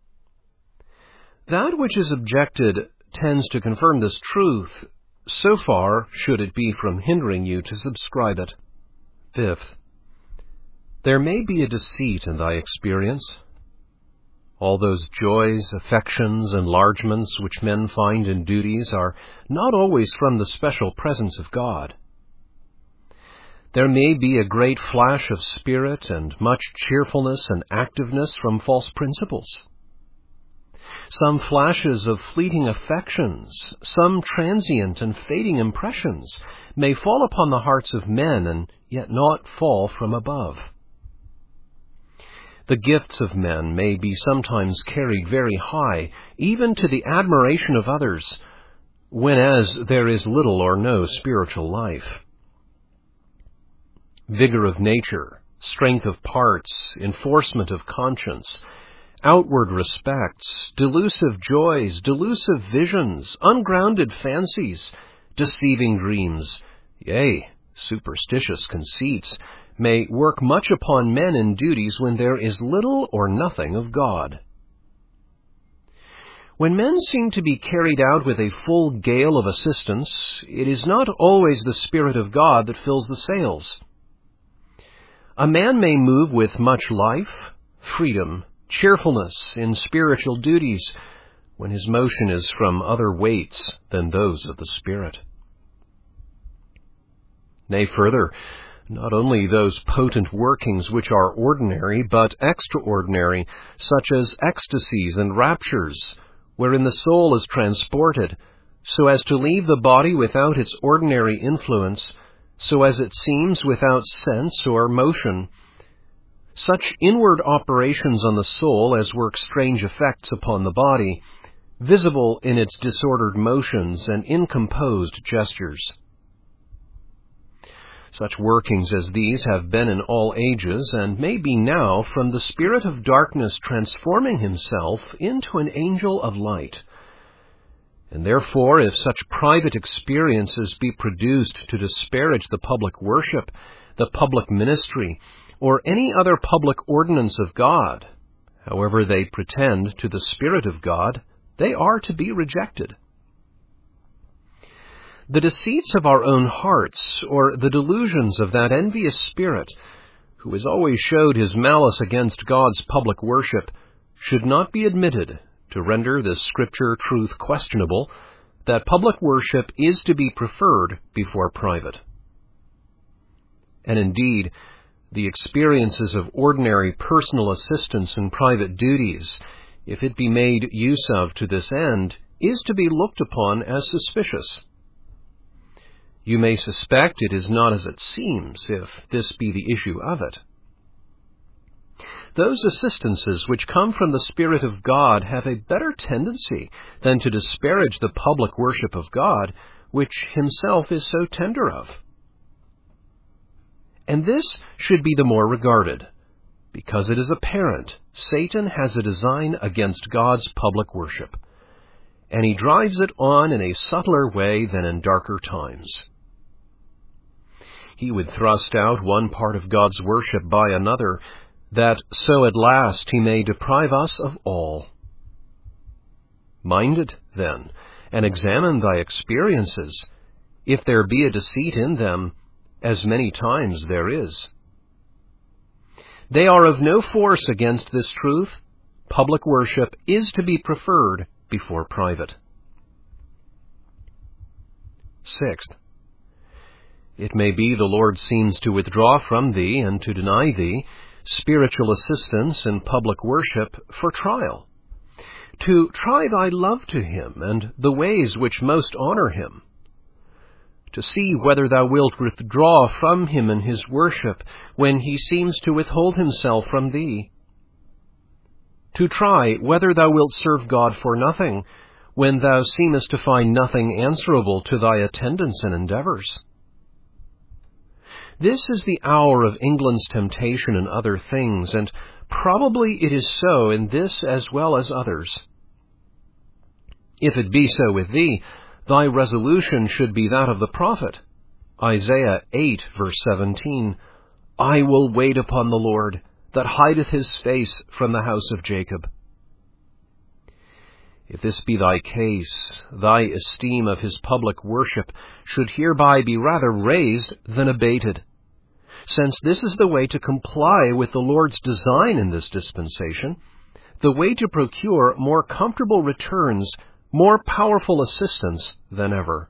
That which is objected tends to confirm this truth. So far should it be from hindering you to subscribe it. Fifth, there may be a deceit in thy experience. All those joys, affections, enlargements which men find in duties are not always from the special presence of God. There may be a great flash of spirit and much cheerfulness and activeness from false principles. Some flashes of fleeting affections, some transient and fading impressions may fall upon the hearts of men and yet not fall from above. The gifts of men may be sometimes carried very high, even to the admiration of others, whenas there is little or no spiritual life. Vigor of nature, strength of parts, enforcement of conscience, outward respects, delusive joys, delusive visions, ungrounded fancies, deceiving dreams, yea, superstitious conceits, may work much upon men in duties when there is little or nothing of God. When men seem to be carried out with a full gale of assistance, it is not always the Spirit of God that fills the sails. A man may move with much life, freedom, cheerfulness in spiritual duties when his motion is from other weights than those of the Spirit. Nay, further, not only those potent workings which are ordinary, but extraordinary, such as ecstasies and raptures, wherein the soul is transported, so as to leave the body without its ordinary influence, so as it seems without sense or motion. such inward operations on the soul as work strange effects upon the body, visible in its disordered motions and incomposed gestures. Such workings as these have been in all ages, and may be now, from the spirit of darkness transforming himself into an angel of light. And therefore, if such private experiences be produced to disparage the public worship, the public ministry, or any other public ordinance of God, however they pretend to the Spirit of God, they are to be rejected. The deceits of our own hearts, or the delusions of that envious spirit, who has always showed his malice against God's public worship, should not be admitted to render this Scripture truth questionable, that public worship is to be preferred before private. And indeed, the experiences of ordinary personal assistance in private duties, if it be made use of to this end, is to be looked upon as suspicious. You may suspect it is not as it seems, if this be the issue of it. Those assistances which come from the Spirit of God have a better tendency than to disparage the public worship of God, which himself is so tender of. And this should be the more regarded, because it is apparent Satan has a design against God's public worship, and he drives it on in a subtler way than in darker times. He would thrust out one part of God's worship by another, that so at last he may deprive us of all. Mind it, then, and examine thy experiences, if there be a deceit in them, as many times there is. They are of no force against this truth. Public worship is to be preferred before private. Sixth, it may be the Lord seems to withdraw from thee and to deny thee spiritual assistance in public worship for trial, to try thy love to him and the ways which most honor him, to see whether thou wilt withdraw from him in his worship when he seems to withhold himself from thee, to try whether thou wilt serve God for nothing when thou seemest to find nothing answerable to thy attendance and endeavors. This is the hour of England's temptation in other things, and probably it is so in this as well as others. If it be so with thee, thy resolution should be that of the prophet, Isaiah eight, verse seventeen, I will wait upon the Lord, that hideth his face from the house of Jacob. If this be thy case, thy esteem of his public worship should hereby be rather raised than abated, since this is the way to comply with the Lord's design in this dispensation, the way to procure more comfortable returns, more powerful assistance than ever.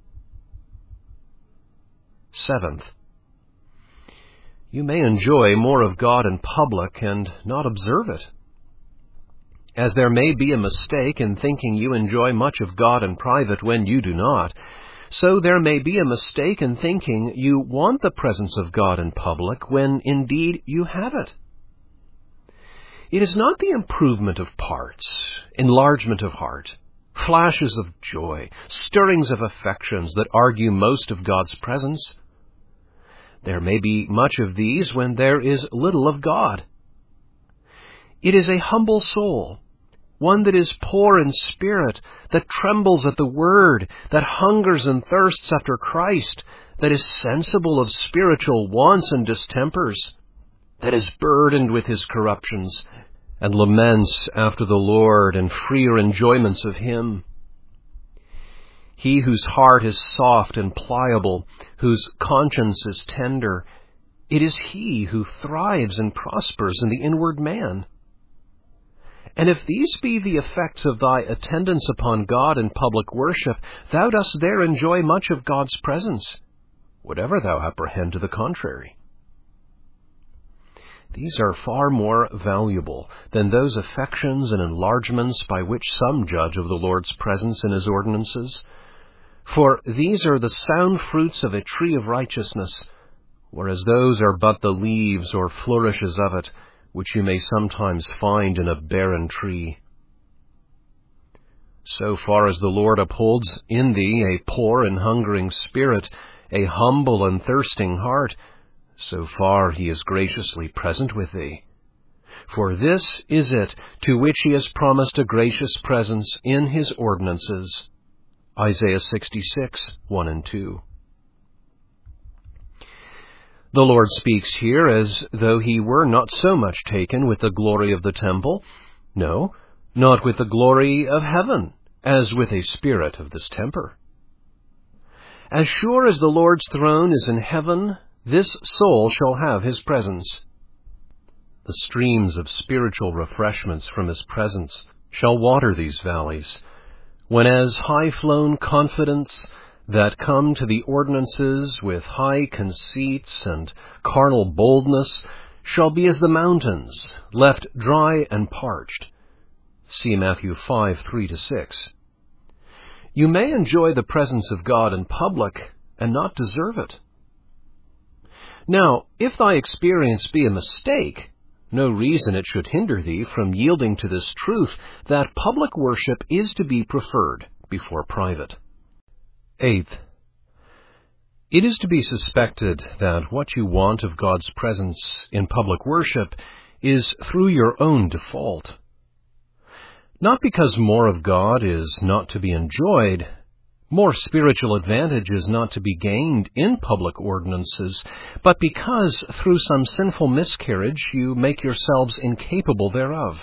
Seventh, you may enjoy more of God in public and not observe it. As there may be a mistake in thinking you enjoy much of God in private when you do not, so there may be a mistake in thinking you want the presence of God in public when indeed you have it. It is not the improvement of parts, enlargement of heart, flashes of joy, stirrings of affections that argue most of God's presence. There may be much of these when there is little of God. It is a humble soul, one that is poor in spirit, that trembles at the word, that hungers and thirsts after Christ, that is sensible of spiritual wants and distempers, that is burdened with his corruptions, and laments after the Lord and freer enjoyments of him. He whose heart is soft and pliable, whose conscience is tender, it is he who thrives and prospers in the inward man. And if these be the effects of thy attendance upon God in public worship, thou dost there enjoy much of God's presence, whatever thou apprehend to the contrary. These are far more valuable than those affections and enlargements by which some judge of the Lord's presence in his ordinances. For these are the sound fruits of a tree of righteousness, whereas those are but the leaves or flourishes of it, which you may sometimes find in a barren tree. So far as the Lord upholds in thee a poor and hungering spirit, a humble and thirsting heart, so far he is graciously present with thee. For this is it to which he has promised a gracious presence in his ordinances. Isaiah sixty-six, one and two. The Lord speaks here as though he were not so much taken with the glory of the temple, no, not with the glory of heaven, as with a spirit of this temper. As sure as the Lord's throne is in heaven, this soul shall have his presence. The streams of spiritual refreshments from his presence shall water these valleys, when as high-flown confidence that come to the ordinances with high conceits and carnal boldness shall be as the mountains, left dry and parched. See Matthew five, three to six. You may enjoy the presence of God in public and not deserve it. Now, if thy experience be a mistake, no reason it should hinder thee from yielding to this truth that public worship is to be preferred before private. Eighth, it is to be suspected that what you want of God's presence in public worship is through your own default. Not because more of God is not to be enjoyed, more spiritual advantage is not to be gained in public ordinances, but because through some sinful miscarriage you make yourselves incapable thereof.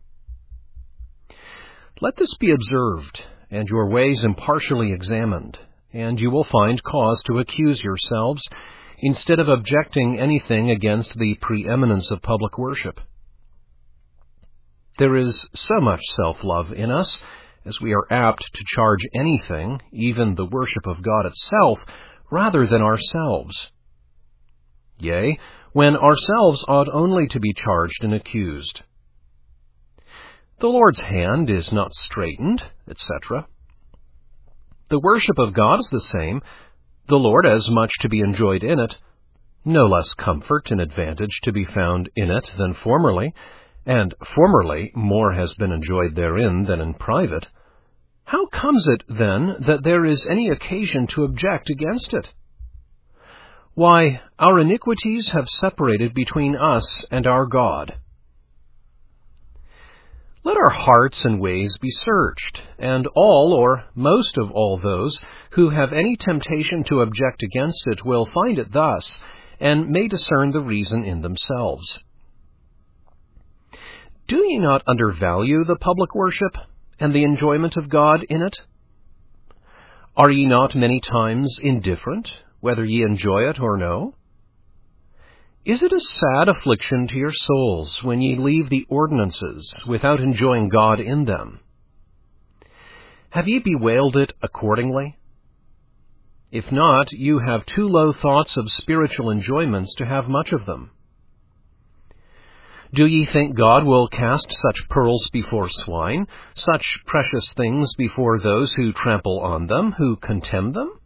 Let this be observed, and your ways impartially examined, and you will find cause to accuse yourselves, instead of objecting anything against the preeminence of public worship. There is so much self-love in us, as we are apt to charge anything, even the worship of God itself, rather than ourselves. Yea, when ourselves ought only to be charged and accused. The Lord's hand is not straitened, et cetera. The worship of God is the same, the Lord as much to be enjoyed in it, no less comfort and advantage to be found in it than formerly, and formerly more has been enjoyed therein than in private. How comes it, then, that there is any occasion to object against it? Why, our iniquities have separated between us and our God. Let our hearts and ways be searched, and all or most of all those who have any temptation to object against it will find it thus, and may discern the reason in themselves. Do ye not undervalue the public worship, and the enjoyment of God in it? Are ye not many times indifferent, whether ye enjoy it or no? Is it a sad affliction to your souls when ye leave the ordinances without enjoying God in them? Have ye bewailed it accordingly? If not, you have too low thoughts of spiritual enjoyments to have much of them. Do ye think God will cast such pearls before swine, such precious things before those who trample on them, who contemn them?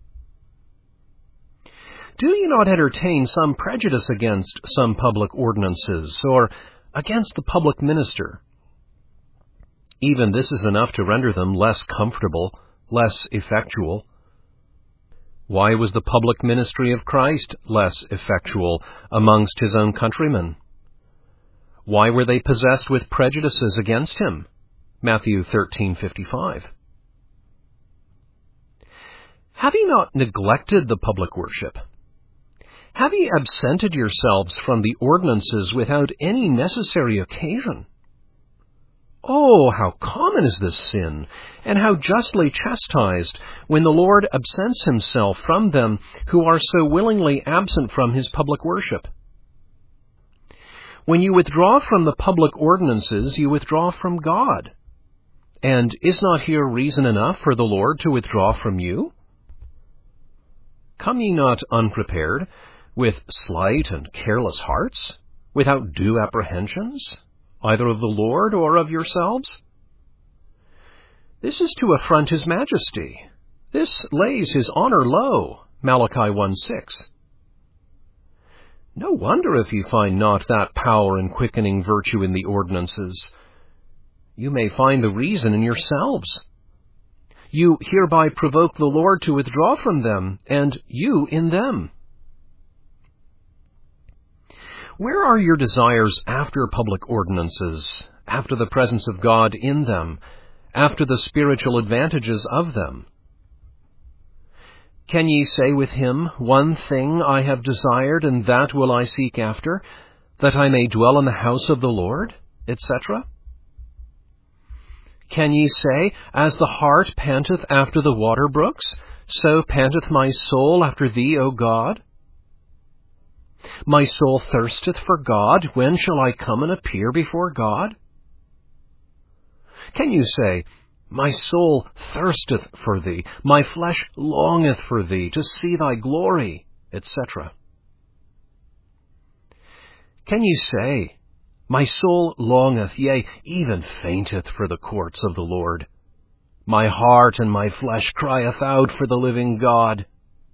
Do ye not entertain some prejudice against some public ordinances, or against the public minister? Even this is enough to render them less comfortable, less effectual. Why was the public ministry of Christ less effectual amongst his own countrymen? Why were they possessed with prejudices against him? Matthew thirteen fifty-five. Have ye not neglected the public worship? Have ye absented yourselves from the ordinances without any necessary occasion? Oh, how common is this sin, and how justly chastised, when the Lord absents himself from them who are so willingly absent from his public worship. When you withdraw from the public ordinances, you withdraw from God. And is not here reason enough for the Lord to withdraw from you? Come ye not unprepared, with slight and careless hearts, without due apprehensions, either of the Lord or of yourselves? This is to affront his majesty. This lays his honor low. Malachi one six. No wonder if you find not that power and quickening virtue in the ordinances. You may find the reason in yourselves. You hereby provoke the Lord to withdraw from them, and you in them. Where are your desires after public ordinances, after the presence of God in them, after the spiritual advantages of them? Can ye say with him, One thing I have desired, and that will I seek after, that I may dwell in the house of the Lord, et cetera? Can ye say, As the hart panteth after the water brooks, so panteth my soul after thee, O God? My soul thirsteth for God. When shall I come and appear before God? Can you say, My soul thirsteth for thee, my flesh longeth for thee, to see thy glory, et cetera? Can you say, My soul longeth, yea, even fainteth for the courts of the Lord? My heart and my flesh crieth out for the living God.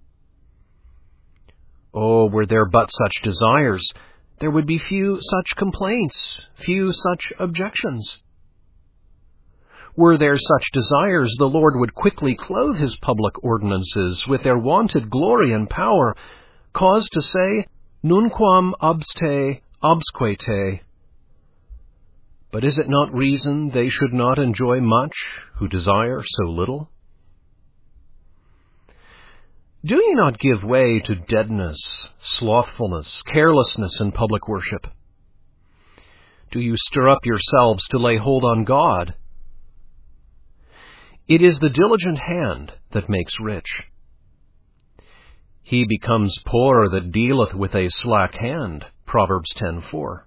Oh, were there but such desires, there would be few such complaints, few such objections. Were there such desires, the Lord would quickly clothe his public ordinances with their wonted glory and power, cause to say, Nunquam obste obsque te. But is it not reason they should not enjoy much, who desire so little? Do ye not give way to deadness, slothfulness, carelessness in public worship? Do you stir up yourselves to lay hold on God? It is the diligent hand that makes rich. He becomes poor that dealeth with a slack hand, Proverbs ten four.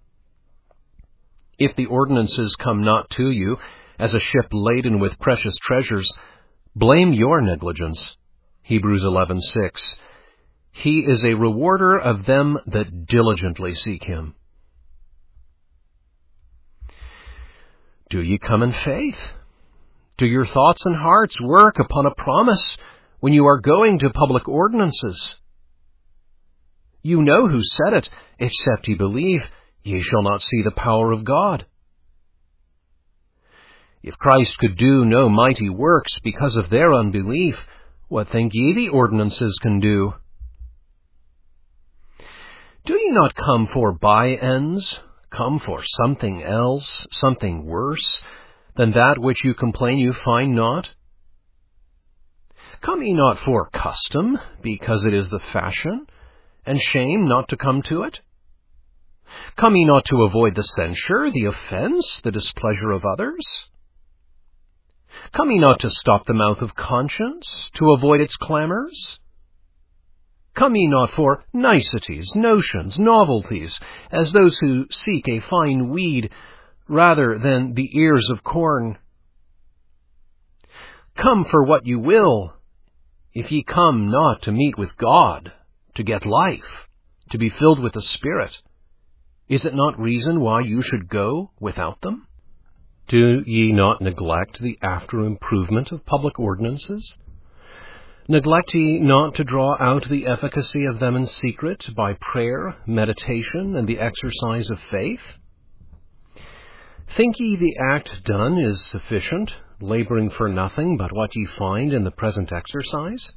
If the ordinances come not to you, as a ship laden with precious treasures, blame your negligence, Hebrews eleven six. He is a rewarder of them that diligently seek him. Do ye come in faith? Do your thoughts and hearts work upon a promise when you are going to public ordinances? You know who said it, Except ye believe, ye shall not see the power of God. If Christ could do no mighty works because of their unbelief, what think ye the ordinances can do? Do ye not come for by-ends? Come for something else, something worse, than that which you complain you find not? Come ye not for custom, because it is the fashion, and shame not to come to it? Come ye not to avoid the censure, the offense, the displeasure of others? Come ye not to stop the mouth of conscience, to avoid its clamors? Come ye not for niceties, notions, novelties, as those who seek a fine weed rather than the ears of corn? Come for what you will, if ye come not to meet with God, to get life, to be filled with the Spirit. Is it not reason why you should go without them? Do ye not neglect the after improvement of public ordinances? Neglect ye not to draw out the efficacy of them in secret by prayer, meditation, and the exercise of faith? Think ye the act done is sufficient, laboring for nothing but what ye find in the present exercise?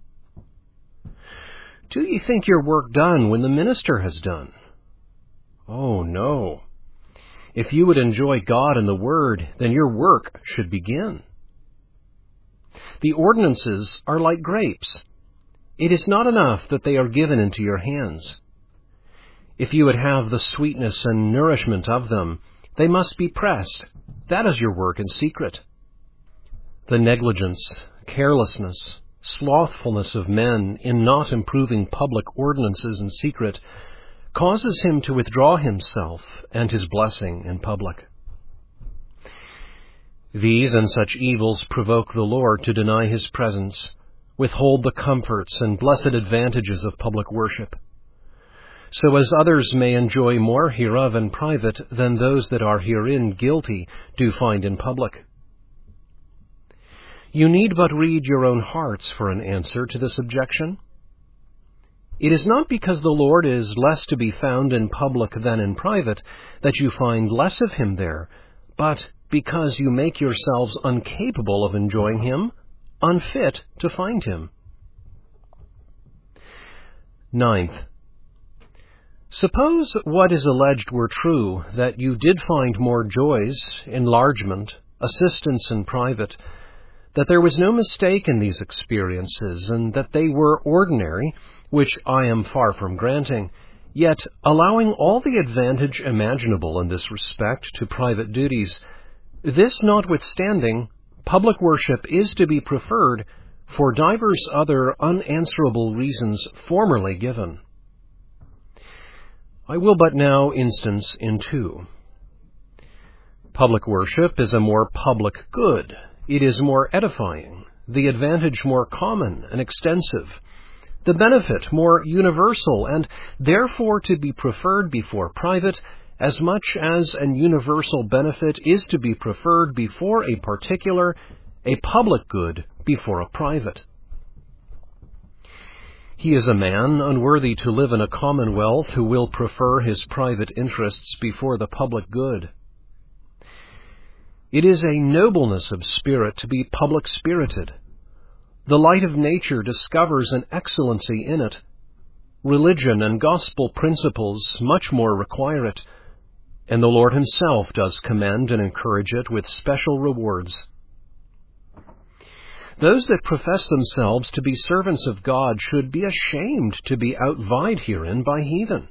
Do ye think your work done when the minister has done? Oh, no. If you would enjoy God and the Word, then your work should begin. The ordinances are like grapes. It is not enough that they are given into your hands. If you would have the sweetness and nourishment of them, they must be pressed. That is your work in secret. The negligence, carelessness, slothfulness of men in not improving public ordinances in secret causes him to withdraw himself and his blessing in public. These and such evils provoke the Lord to deny his presence, withhold the comforts and blessed advantages of public worship, so as others may enjoy more hereof in private than those that are herein guilty do find in public. You need but read your own hearts for an answer to this objection. It is not because the Lord is less to be found in public than in private that you find less of him there, but because you make yourselves incapable of enjoying him, unfit to find him. Ninth, suppose what is alleged were true, that you did find more joys, enlargement, assistance in private, that there was no mistake in these experiences, and that they were ordinary, which I am far from granting, yet allowing all the advantage imaginable in this respect to private duties, this notwithstanding, public worship is to be preferred for divers other unanswerable reasons formerly given. I will but now instance in two. Public worship is a more public good. It is more edifying, the advantage more common and extensive, the benefit more universal, and therefore to be preferred before private, as much as an universal benefit is to be preferred before a particular, a public good before a private. He is a man unworthy to live in a commonwealth who will prefer his private interests before the public good. It is a nobleness of spirit to be public-spirited. The light of nature discovers an excellency in it. Religion and gospel principles much more require it, and the Lord himself does commend and encourage it with special rewards. Those that profess themselves to be servants of God should be ashamed to be outvied herein by heathen.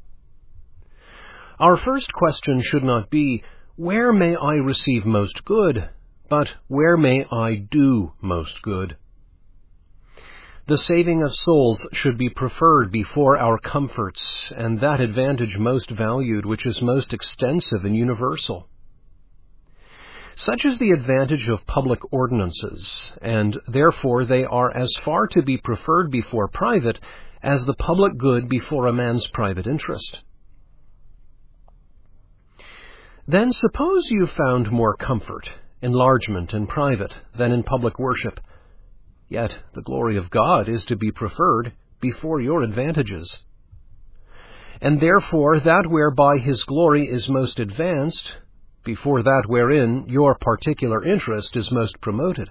Our first question should not be, where may I receive most good, but where may I do most good? The saving of souls should be preferred before our comforts, and that advantage most valued which is most extensive and universal. Such is the advantage of public ordinances, and therefore they are as far to be preferred before private as the public good before a man's private interest. Then suppose you found more comfort, enlargement in private than in public worship, yet the glory of God is to be preferred before your advantages. And therefore that whereby his glory is most advanced, before that wherein your particular interest is most promoted.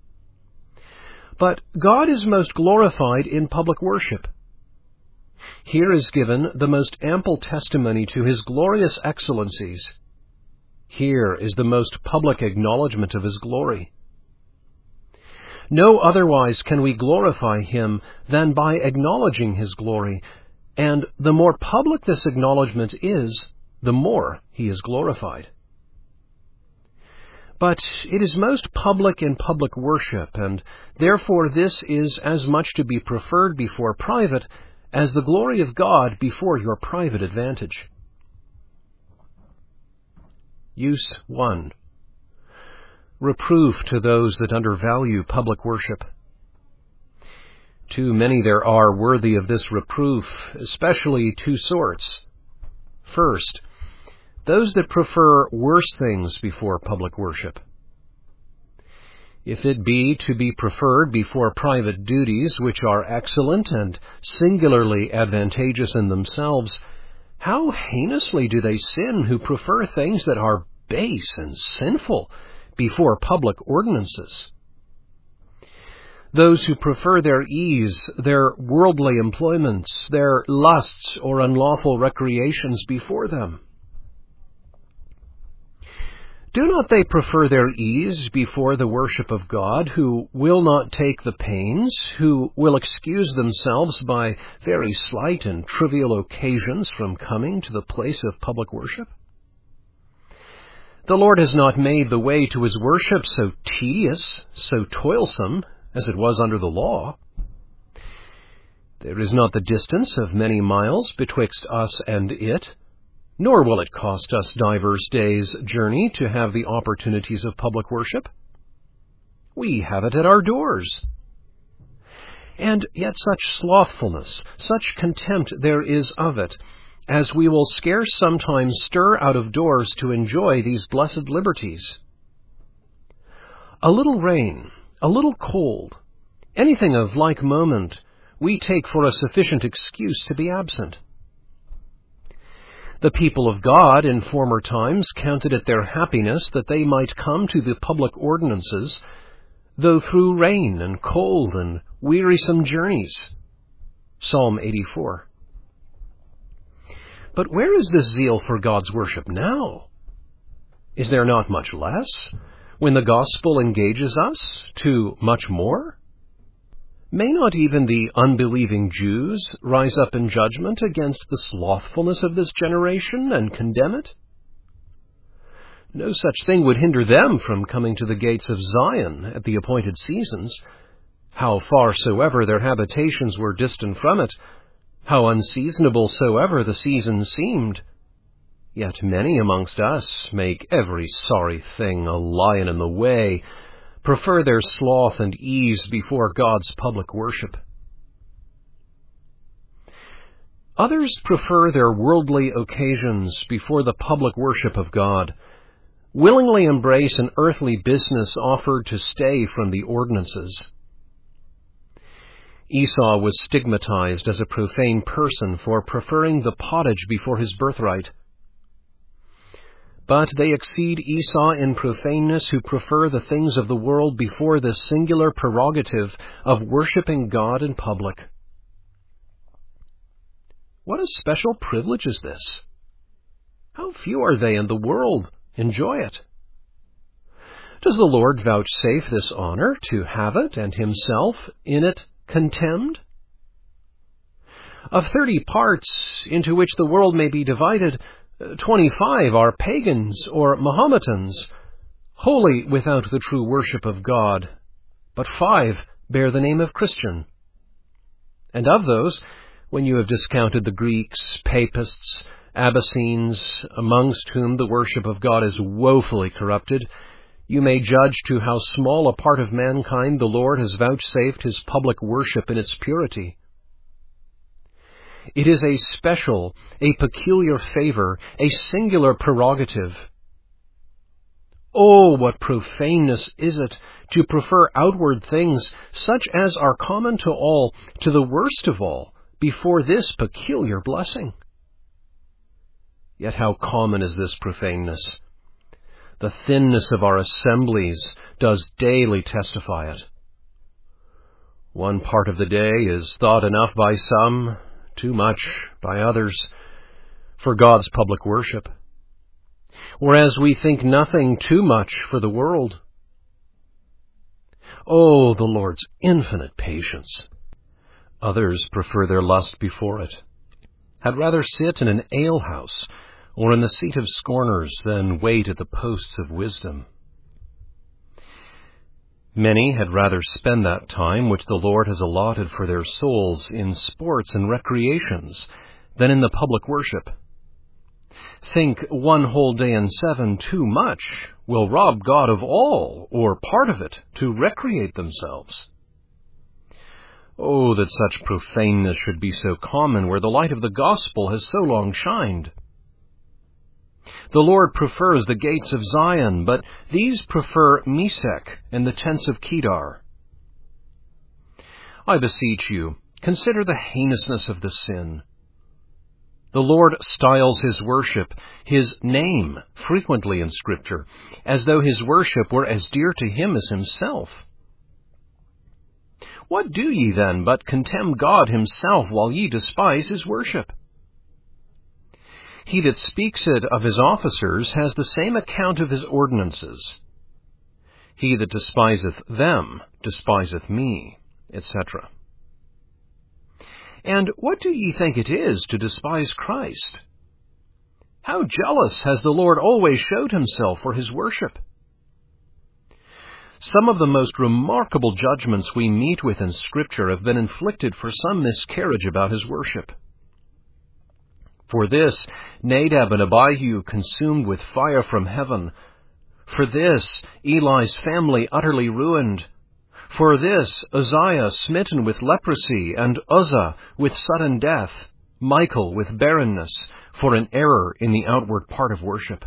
But God is most glorified in public worship. Here is given the most ample testimony to his glorious excellencies. Here is the most public acknowledgment of his glory. No otherwise can we glorify him than by acknowledging his glory, and the more public this acknowledgment is, the more he is glorified. But it is most public in public worship, and therefore this is as much to be preferred before private as the glory of God before your private advantage. Use one. Reproof to those that undervalue public worship. Too many there are worthy of this reproof, especially two sorts. First, those that prefer worse things before public worship. If it be to be preferred before private duties, which are excellent and singularly advantageous in themselves, how heinously do they sin who prefer things that are base and sinful before public ordinances? Those who prefer their ease, their worldly employments, their lusts or unlawful recreations before them. Do not they prefer their ease before the worship of God, who will not take the pains, who will excuse themselves by very slight and trivial occasions from coming to the place of public worship? The Lord has not made the way to his worship so tedious, so toilsome, as it was under the law. There is not the distance of many miles betwixt us and it, nor will it cost us divers days' journey to have the opportunities of public worship. We have it at our doors. And yet such slothfulness, such contempt there is of it, as we will scarce sometimes stir out of doors to enjoy these blessed liberties. A little rain, a little cold, anything of like moment, we take for a sufficient excuse to be absent. The people of God in former times counted it their happiness that they might come to the public ordinances, though through rain and cold and wearisome journeys. Psalm eighty-four. But where is this zeal for God's worship now? Is there not much less, when the gospel engages us to much more? May not even the unbelieving Jews rise up in judgment against the slothfulness of this generation and condemn it? No such thing would hinder them from coming to the gates of Zion at the appointed seasons, how far soever their habitations were distant from it, how unseasonable soever the season seemed. Yet many amongst us make every sorry thing a lion in the way, prefer their sloth and ease before God's public worship. Others prefer their worldly occasions before the public worship of God, willingly embrace an earthly business offered to stay from the ordinances. Esau was stigmatized as a profane person for preferring the pottage before his birthright. But they exceed Esau in profaneness who prefer the things of the world before the singular prerogative of worshiping God in public. What a special privilege is this! How few are they in the world enjoy it? Does the Lord vouchsafe this honor to have it and himself in it contemned? Of thirty parts into which the world may be divided, twenty-five are pagans or Mahometans, wholly without the true worship of God, but five bear the name of Christian. And of those, when you have discounted the Greeks, Papists, Abessines, amongst whom the worship of God is woefully corrupted, you may judge to how small a part of mankind the Lord has vouchsafed his public worship in its purity. It is a special, a peculiar favor, a singular prerogative. Oh, what profaneness is it to prefer outward things, such as are common to all, to the worst of all, before this peculiar blessing! Yet how common is this profaneness! The thinness of our assemblies does daily testify it. One part of the day is thought enough by some, too much by others, for God's public worship, whereas we think nothing too much for the world. Oh, the Lord's infinite patience! Others prefer their lust before it, had rather sit in an alehouse or in the seat of scorners than wait at the posts of wisdom. Many had rather spend that time which the Lord has allotted for their souls in sports and recreations than in the public worship. Think one whole day in seven too much will rob God of all or part of it to recreate themselves. Oh, that such profaneness should be so common where the light of the gospel has so long shined. The Lord prefers the gates of Zion, but these prefer Mesech and the tents of Kedar. I beseech you, consider the heinousness of the sin. The Lord styles his worship, his name, frequently in Scripture, as though his worship were as dear to him as himself. What do ye then but contemn God himself while ye despise his worship? He that speaks it of his officers has the same account of his ordinances. He that despiseth them despiseth me, et cetera. And what do ye think it is to despise Christ? How jealous has the Lord always showed himself for his worship! Some of the most remarkable judgments we meet with in Scripture have been inflicted for some miscarriage about his worship. For this, Nadab and Abihu consumed with fire from heaven. For this, Eli's family utterly ruined. For this, Uzziah smitten with leprosy, and Uzzah with sudden death, Michael with barrenness, for an error in the outward part of worship.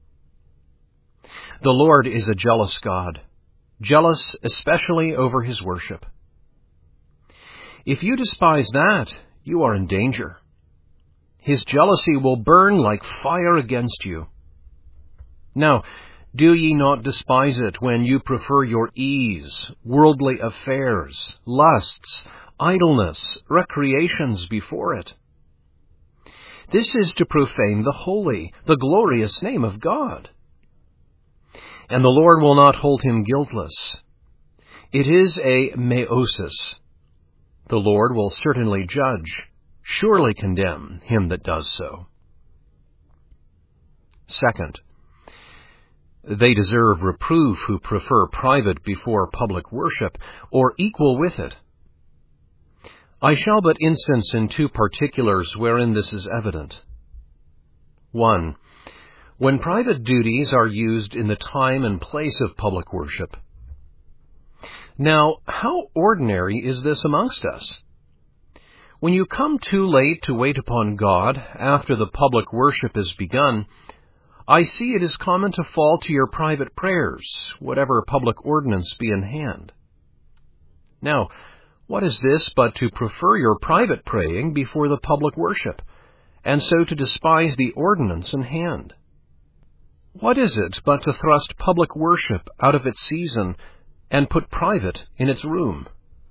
The Lord is a jealous God, jealous especially over his worship. If you despise that, you are in danger. His jealousy will burn like fire against you. Now, do ye not despise it when you prefer your ease, worldly affairs, lusts, idleness, recreations before it? This is to profane the holy, the glorious name of God. And the Lord will not hold him guiltless. It is a meosis. The Lord will certainly judge, surely condemn him that does so. Second, they deserve reproof who prefer private before public worship, or equal with it. I shall but instance in two particulars wherein this is evident. One, when private duties are used in the time and place of public worship. Now, how ordinary is this amongst us? When you come too late to wait upon God after the public worship is begun, I see it is common to fall to your private prayers, whatever public ordinance be in hand. Now, what is this but to prefer your private praying before the public worship, and so to despise the ordinance in hand? What is it but to thrust public worship out of its season and put private in its room?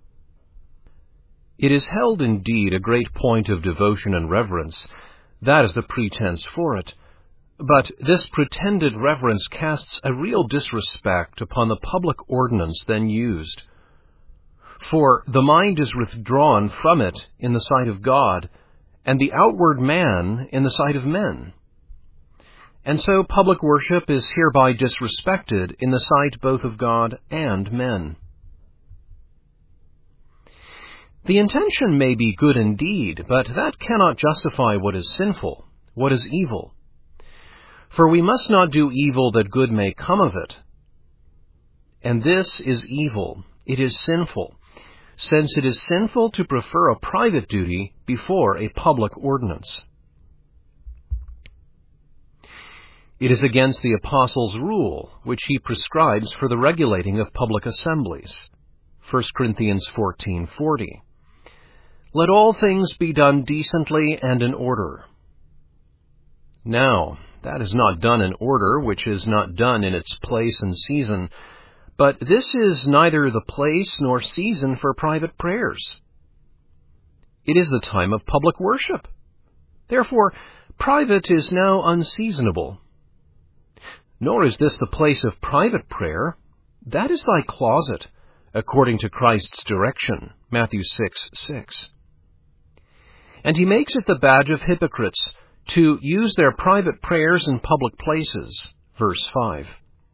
It is held indeed a great point of devotion and reverence. That is the pretense for it. But this pretended reverence casts a real disrespect upon the public ordinance then used. For the mind is withdrawn from it in the sight of God, and the outward man in the sight of men. And so public worship is hereby disrespected in the sight both of God and men. The intention may be good indeed, but that cannot justify what is sinful, what is evil. For we must not do evil that good may come of it. And this is evil, it is sinful, since it is sinful to prefer a private duty before a public ordinance. It is against the Apostle's rule, which he prescribes for the regulating of public assemblies. First Corinthians fourteen forty. Let all things be done decently and in order. Now, that is not done in order, which is not done in its place and season, but this is neither the place nor season for private prayers. It is the time of public worship. Therefore, private is now unseasonable. Nor is this the place of private prayer. That is thy closet, according to Christ's direction, Matthew six six. And he makes it the badge of hypocrites to use their private prayers in public places, verse five.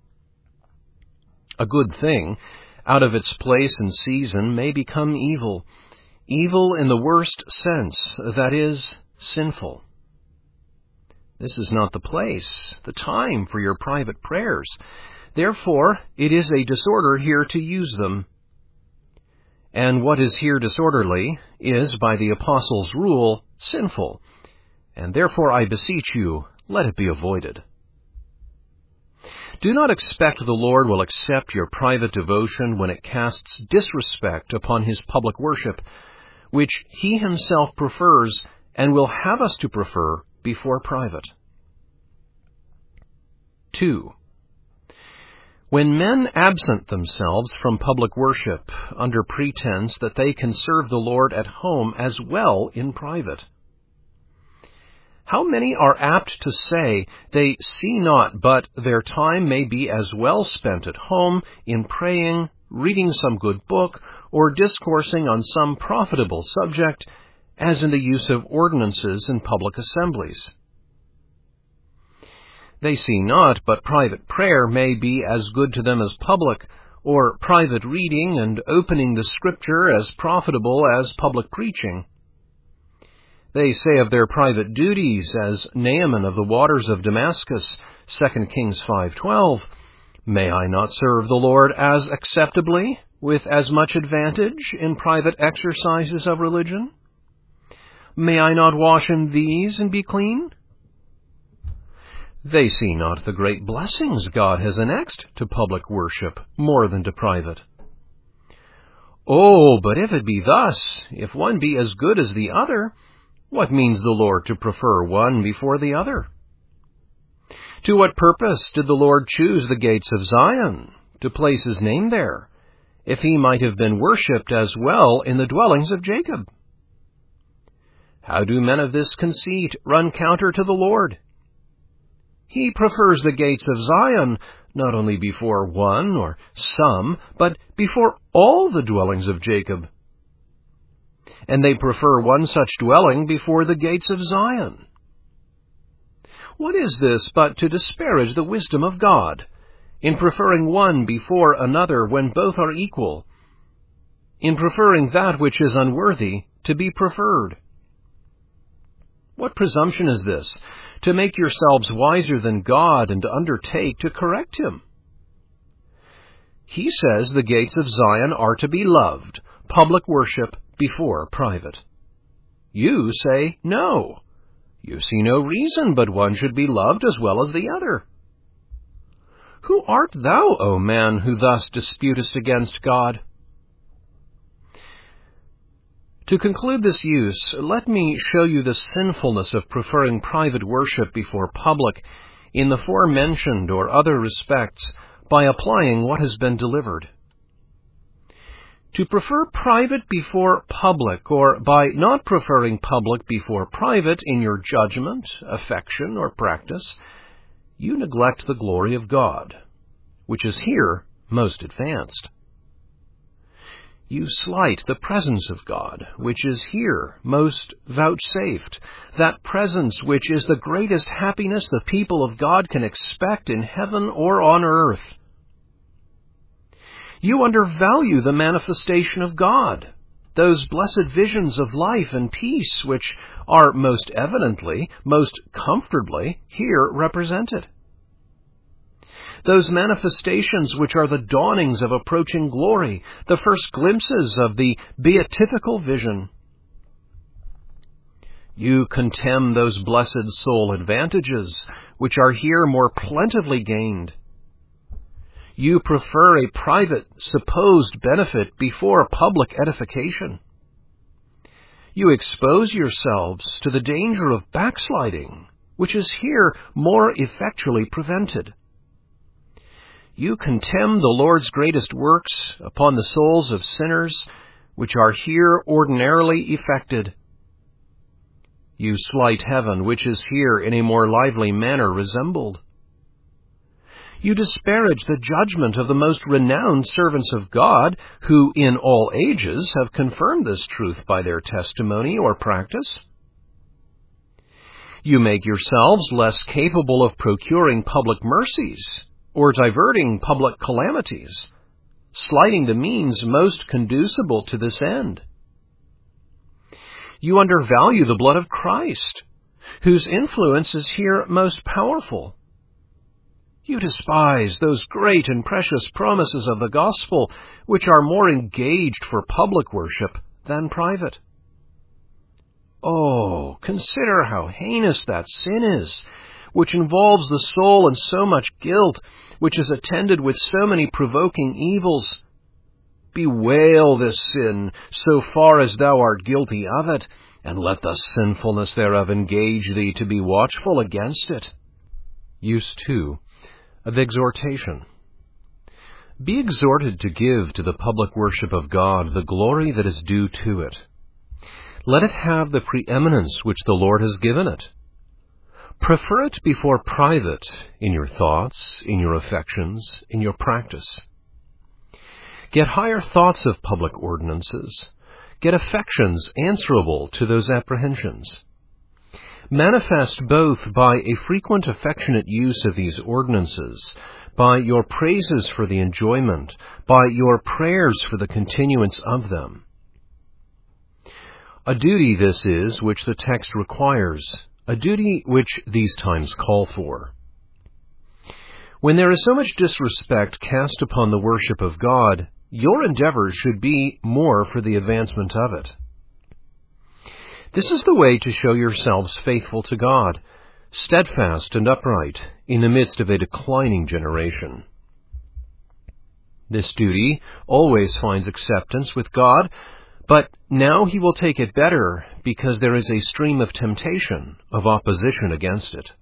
A good thing, out of its place and season, may become evil, evil in the worst sense, that is, sinful. This is not the place, the time for your private prayers. Therefore, it is a disorder here to use them. And what is here disorderly is, by the Apostle's rule, sinful. And therefore I beseech you, let it be avoided. Do not expect the Lord will accept your private devotion when it casts disrespect upon his public worship, which he himself prefers and will have us to prefer before private. Two. When men absent themselves from public worship under pretense that they can serve the Lord at home as well in private. How many are apt to say they see not, but their time may be as well spent at home in praying, reading some good book, or discoursing on some profitable subject, as in the use of ordinances in public assemblies. They see not, but private prayer may be as good to them as public, or private reading and opening the Scripture as profitable as public preaching. They say of their private duties, as Naaman of the waters of Damascus, Second Kings five twelve, May I not serve the Lord as acceptably, with as much advantage in private exercises of religion? May I not wash in these and be clean? They see not the great blessings God has annexed to public worship more than to private. Oh, but if it be thus, if one be as good as the other, what means the Lord to prefer one before the other? To what purpose did the Lord choose the gates of Zion, to place his name there, if he might have been worshipped as well in the dwellings of Jacob? How do men of this conceit run counter to the Lord? He prefers the gates of Zion, not only before one or some, but before all the dwellings of Jacob. And they prefer one such dwelling before the gates of Zion. What is this but to disparage the wisdom of God, in preferring one before another when both are equal, in preferring that which is unworthy to be preferred? What presumption is this, to make yourselves wiser than God and to undertake to correct him? He says the gates of Zion are to be loved, public worship before private. You say no. You see no reason but one should be loved as well as the other. Who art thou, O man, who thus disputest against God? To conclude this use, let me show you the sinfulness of preferring private worship before public in the forementioned or other respects by applying what has been delivered. To prefer private before public, or by not preferring public before private in your judgment, affection, or practice, you neglect the glory of God, which is here most advanced. You slight the presence of God, which is here most vouchsafed, that presence which is the greatest happiness the people of God can expect in heaven or on earth. You undervalue the manifestation of God, those blessed visions of life and peace which are most evidently, most comfortably here represented. Those manifestations which are the dawnings of approaching glory, the first glimpses of the beatifical vision. You contemn those blessed soul advantages which are here more plentifully gained. You prefer a private, supposed benefit before public edification. You expose yourselves to the danger of backsliding, which is here more effectually prevented. You contemn the Lord's greatest works upon the souls of sinners, which are here ordinarily effected. You slight heaven, which is here in a more lively manner resembled. You disparage the judgment of the most renowned servants of God, who in all ages have confirmed this truth by their testimony or practice. You make yourselves less capable of procuring public mercies, or diverting public calamities, slighting the means most conducible to this end. You undervalue the blood of Christ, whose influence is here most powerful. You despise those great and precious promises of the gospel, which are more engaged for public worship than private. Oh, consider how heinous that sin is, which involves the soul in so much guilt, which is attended with so many provoking evils. Bewail this sin, so far as thou art guilty of it, and let the sinfulness thereof engage thee to be watchful against it. Use two of exhortation. Be exhorted to give to the public worship of God the glory that is due to it. Let it have the preeminence which the Lord has given it. Prefer it before private in your thoughts, in your affections, in your practice. Get higher thoughts of public ordinances. Get affections answerable to those apprehensions. Manifest both by a frequent affectionate use of these ordinances, by your praises for the enjoyment, by your prayers for the continuance of them. A duty this is which the text requires, a duty which these times call for. When there is so much disrespect cast upon the worship of God, your endeavors should be more for the advancement of it. This is the way to show yourselves faithful to God, steadfast and upright in the midst of a declining generation. This duty always finds acceptance with God, but now he will take it better because there is a stream of temptation, of opposition against it.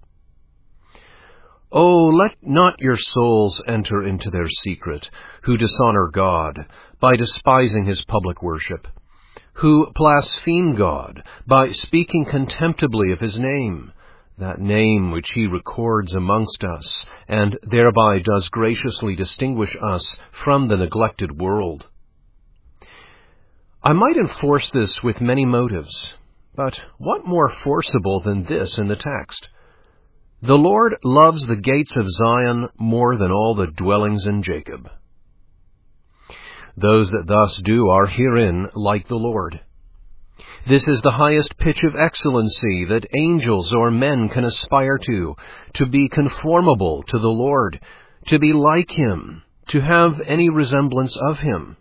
Oh, let not your souls enter into their secret, who dishonor God by despising his public worship, who blaspheme God by speaking contemptibly of his name, that name which he records amongst us, and thereby does graciously distinguish us from the neglected world. I might enforce this with many motives, but what more forcible than this in the text? The Lord loves the gates of Zion more than all the dwellings in Jacob. Those that thus do are herein like the Lord. This is the highest pitch of excellency that angels or men can aspire to, to be conformable to the Lord, to be like him, to have any resemblance of him.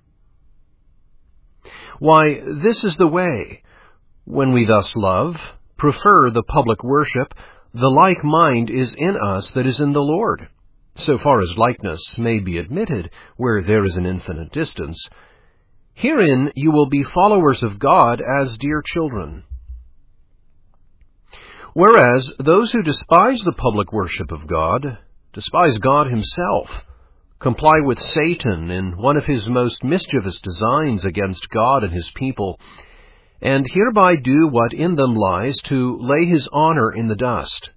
Why, this is the way. When we thus love, prefer the public worship, the like mind is in us that is in the Lord, so far as likeness may be admitted where there is an infinite distance. Herein you will be followers of God as dear children. Whereas those who despise the public worship of God despise God himself, comply with Satan in one of his most mischievous designs against God and his people, and hereby do what in them lies to lay his honor in the dust.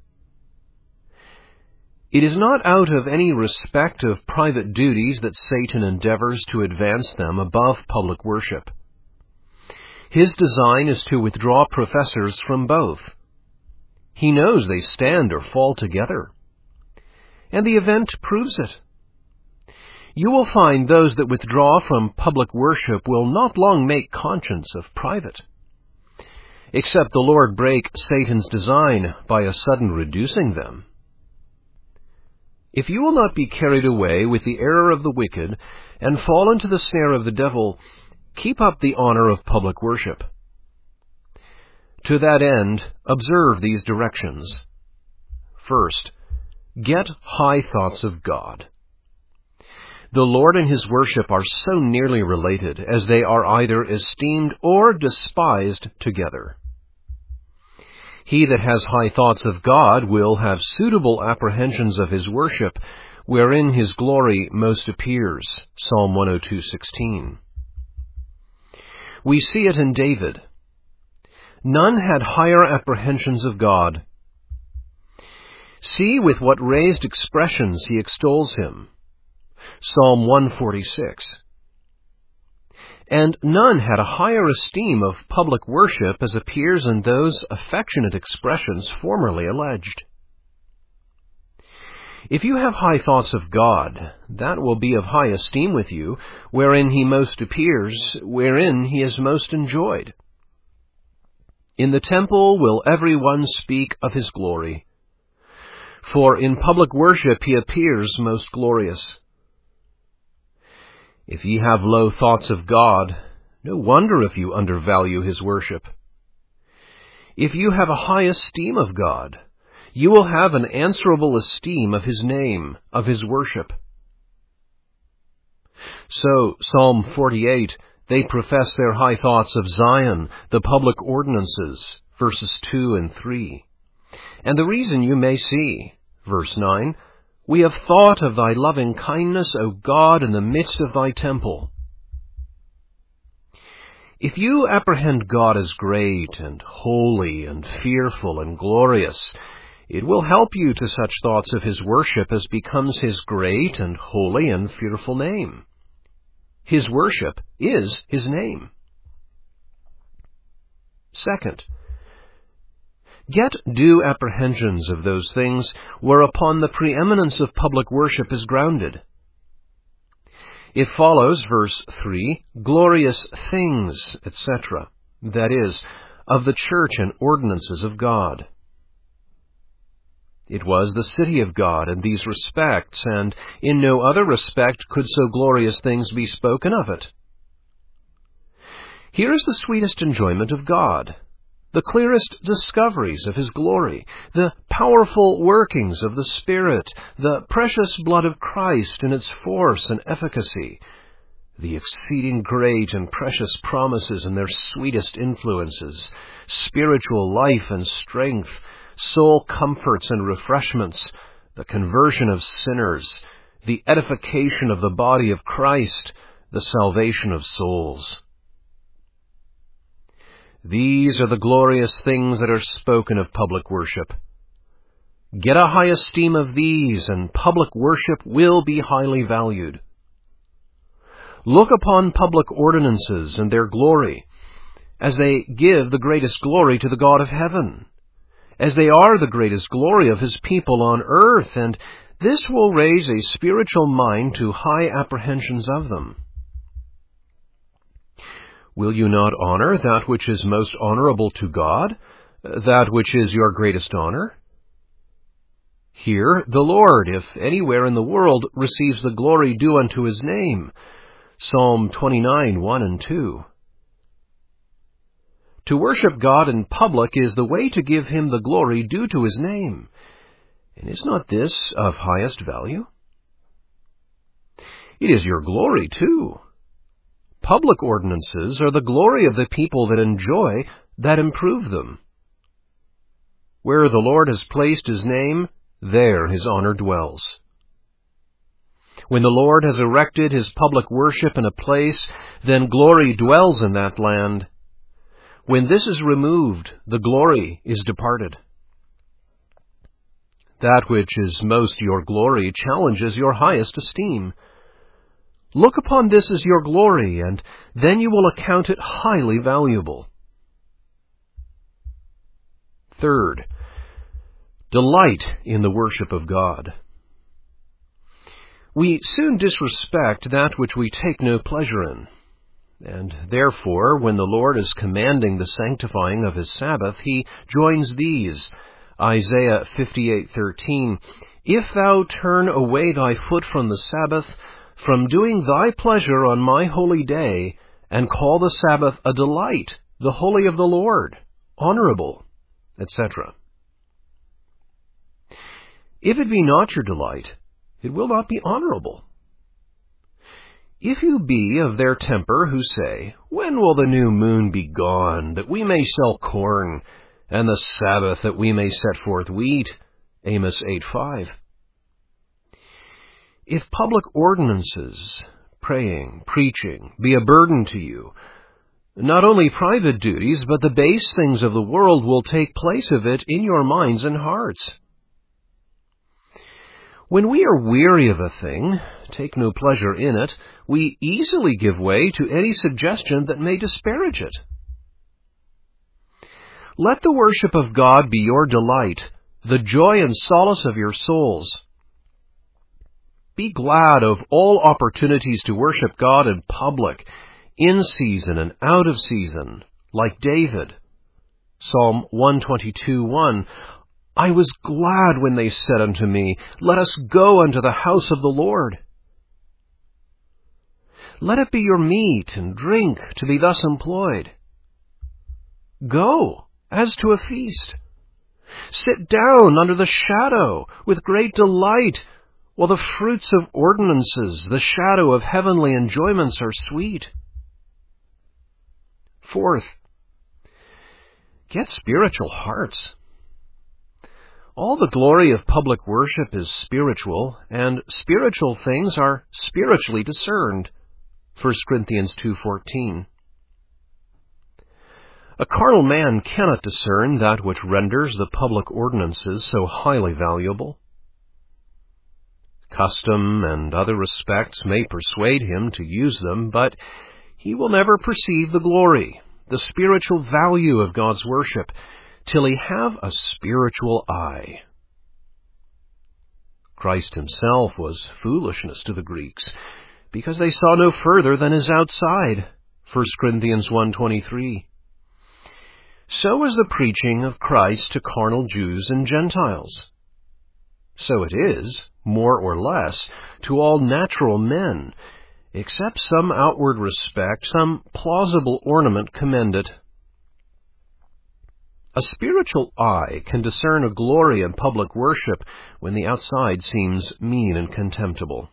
It is not out of any respect of private duties that Satan endeavors to advance them above public worship. His design is to withdraw professors from both. He knows they stand or fall together, and the event proves it. You will find those that withdraw from public worship will not long make conscience of private, except the Lord break Satan's design by a sudden reducing them. If you will not be carried away with the error of the wicked and fall into the snare of the devil, keep up the honor of public worship. To that end, observe these directions. First, get high thoughts of God. The Lord and his worship are so nearly related as they are either esteemed or despised together. He that has high thoughts of God will have suitable apprehensions of his worship, wherein his glory most appears. Psalm one oh two sixteen. We see it in David. None had higher apprehensions of God. See with what raised expressions he extols him. Psalm one forty-six. And none had a higher esteem of public worship as appears in those affectionate expressions formerly alleged. If you have high thoughts of God, that will be of high esteem with you, wherein he most appears, wherein he is most enjoyed. In the temple will every one speak of his glory, for in public worship he appears most glorious. If ye have low thoughts of God, no wonder if you undervalue his worship. If you have a high esteem of God, you will have an answerable esteem of his name, of his worship. So, Psalm forty-eight, they profess their high thoughts of Zion, the public ordinances, verses two and three. And the reason you may see, verse nine, we have thought of thy loving kindness, O God, in the midst of thy temple. If you apprehend God as great and holy and fearful and glorious, it will help you to such thoughts of his worship as becomes his great and holy and fearful name. His worship is his name. Second, get due apprehensions of those things whereupon the preeminence of public worship is grounded. It follows, verse three, glorious things, et cetera, that is, of the church and ordinances of God. It was the city of God in these respects, and in no other respect could so glorious things be spoken of it. Here is the sweetest enjoyment of God, the clearest discoveries of His glory, the powerful workings of the Spirit, the precious blood of Christ in its force and efficacy, the exceeding great and precious promises and their sweetest influences, spiritual life and strength, soul comforts and refreshments, the conversion of sinners, the edification of the body of Christ, the salvation of souls. These are the glorious things that are spoken of public worship. Get a high esteem of these, and public worship will be highly valued. Look upon public ordinances and their glory, as they give the greatest glory to the God of heaven, as they are the greatest glory of His people on earth, and this will raise a spiritual mind to high apprehensions of them. Will you not honor that which is most honorable to God, that which is your greatest honor? Here the Lord, if anywhere in the world, receives the glory due unto His name. Psalm twenty-nine, one and two. To worship God in public is the way to give Him the glory due to His name. And is not this of highest value? It is your glory, too. Public ordinances are the glory of the people that enjoy, that improve them. Where the Lord has placed His name, there His honor dwells. When the Lord has erected His public worship in a place, then glory dwells in that land. When this is removed, the glory is departed. That which is most your glory challenges your highest esteem. Look upon this as your glory, and then you will account it highly valuable. Third, delight in the worship of God. We soon disrespect that which we take no pleasure in, and therefore, when the Lord is commanding the sanctifying of His Sabbath, He joins these. Isaiah fifty-eight thirteen, If thou turn away thy foot from the Sabbath, from doing thy pleasure on my holy day, and call the Sabbath a delight, the holy of the Lord, honorable, et cetera. If it be not your delight, it will not be honorable. If you be of their temper who say, When will the new moon be gone, that we may sell corn, and the Sabbath that we may set forth wheat? Amos eight five. If public ordinances, praying, preaching, be a burden to you, not only private duties, but the base things of the world will take place of it in your minds and hearts. When we are weary of a thing, take no pleasure in it, we easily give way to any suggestion that may disparage it. Let the worship of God be your delight, the joy and solace of your souls. Be glad of all opportunities to worship God in public, in season and out of season, like David. Psalm one twenty-two, one, I was glad when they said unto me, Let us go unto the house of the Lord. Let it be your meat and drink to be thus employed. Go, as to a feast. Sit down under the shadow with great delight, while the fruits of ordinances, the shadow of heavenly enjoyments are sweet. Fourth, get spiritual hearts. All the glory of public worship is spiritual, and spiritual things are spiritually discerned. First Corinthians two fourteen. A carnal man cannot discern that which renders the public ordinances so highly valuable. Custom and other respects may persuade him to use them, but he will never perceive the glory, the spiritual value of God's worship, till he have a spiritual eye. Christ himself was foolishness to the Greeks, because they saw no further than his outside. First Corinthians one twenty-three. So is the preaching of Christ to carnal Jews and Gentiles. So it is, more or less, to all natural men, except some outward respect, some plausible ornament commend it. A spiritual eye can discern a glory in public worship when the outside seems mean and contemptible.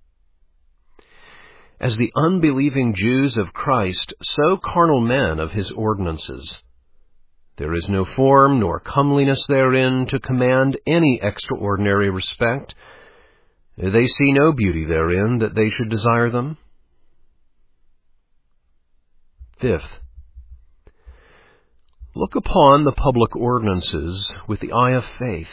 As the unbelieving Jews of Christ, so carnal men of his ordinances. There is no form nor comeliness therein to command any extraordinary respect. They see no beauty therein that they should desire them. Fifth, look upon the public ordinances with the eye of faith.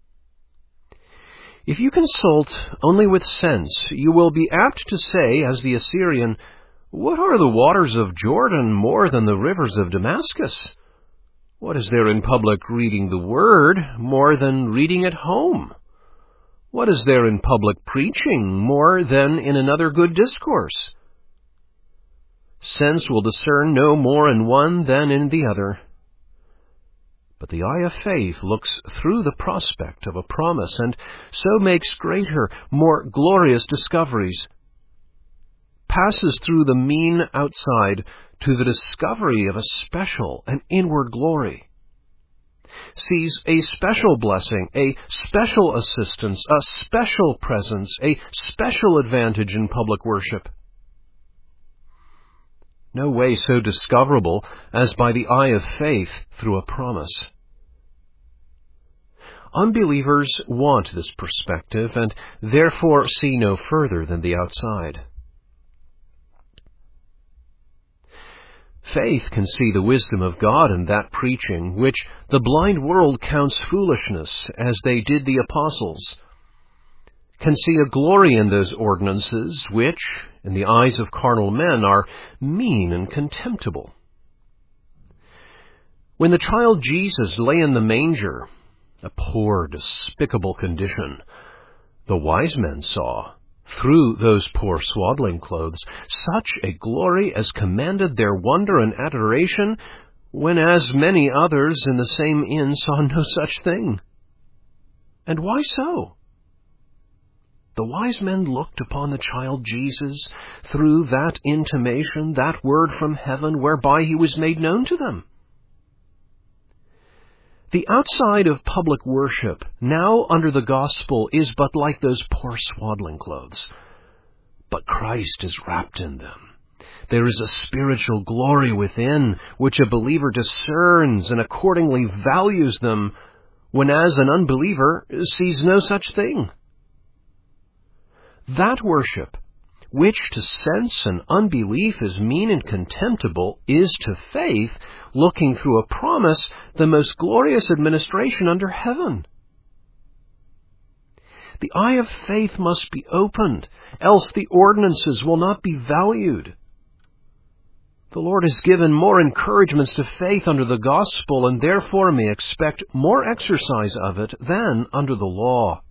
If you consult only with sense, you will be apt to say, as the Assyrian, "What are the waters of Jordan more than the rivers of Damascus? What is there in public reading the word more than reading at home? What is there in public preaching more than in another good discourse? Sense will discern no more in one than in the other. But the eye of faith looks through the prospect of a promise, and so makes greater, more glorious discoveries, passes through the mean outside to the discovery of a special and inward glory, sees a special blessing, a special assistance, a special presence, a special advantage in public worship. No way so discoverable as by the eye of faith through a promise. Unbelievers want this perspective and therefore see no further than the outside. Faith can see the wisdom of God in that preaching which the blind world counts foolishness, as they did the apostles, can see a glory in those ordinances which, in the eyes of carnal men, are mean and contemptible. When the child Jesus lay in the manger, a poor, despicable condition, the wise men saw, through those poor swaddling clothes, such a glory as commanded their wonder and adoration, when as many others in the same inn saw no such thing. And why so? The wise men looked upon the child Jesus through that intimation, that word from heaven whereby he was made known to them. The outside of public worship, now under the gospel, is but like those poor swaddling clothes. But Christ is wrapped in them. There is a spiritual glory within, which a believer discerns and accordingly values them, when as an unbeliever sees no such thing. That worship, which to sense and unbelief is mean and contemptible, is to faith, looking through a promise, the most glorious administration under heaven. The eye of faith must be opened, else the ordinances will not be valued. The Lord has given more encouragements to faith under the gospel, and therefore may expect more exercise of it than under the law.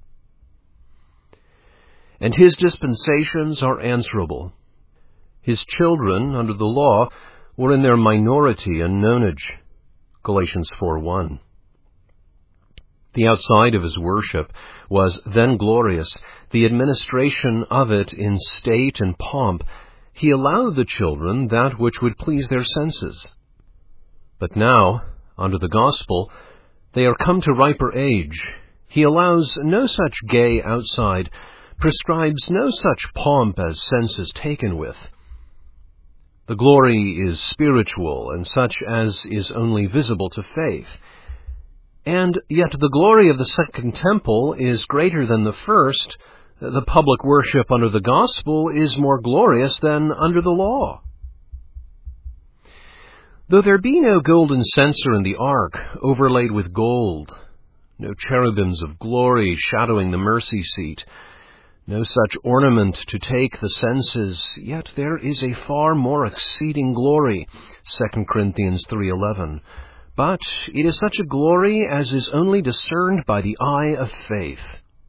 And his dispensations are answerable. His children, under the law, were in their minority and nonage. Galatians four one. The outside of his worship was then glorious, the administration of it in state and pomp. He allowed the children that which would please their senses. But now, under the gospel, they are come to riper age. He allows no such gay outside, prescribes no such pomp as sense is taken with. The glory is spiritual, and such as is only visible to faith. And yet the glory of the second temple is greater than the first. The public worship under the gospel is more glorious than under the law. Though there be no golden censer in the ark, overlaid with gold, no cherubims of glory shadowing the mercy seat, no such ornament to take the senses, yet there is a far more exceeding glory, Second Corinthians three eleven. But it is such a glory as is only discerned by the eye of faith.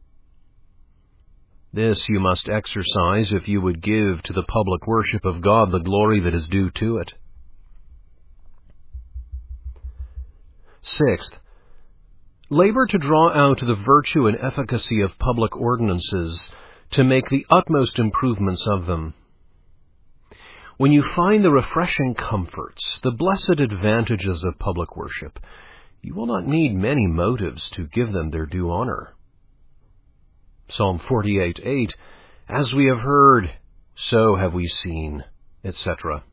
This you must exercise if you would give to the public worship of God the glory that is due to it. Sixth, labor to draw out the virtue and efficacy of public ordinances, to make the utmost improvements of them. When you find the refreshing comforts, the blessed advantages of public worship, you will not need many motives to give them their due honor. Psalm forty-eight eight, as we have heard, so have we seen, et cetera.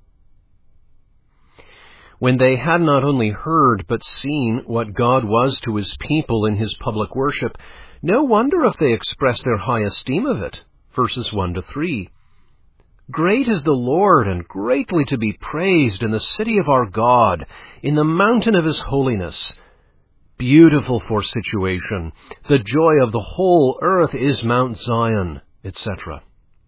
When they had not only heard but seen what God was to his people in his public worship, no wonder if they expressed their high esteem of it. Verses one to three. Great is the Lord, and greatly to be praised in the city of our God, in the mountain of his holiness. Beautiful for situation, the joy of the whole earth is Mount Zion, et cetera.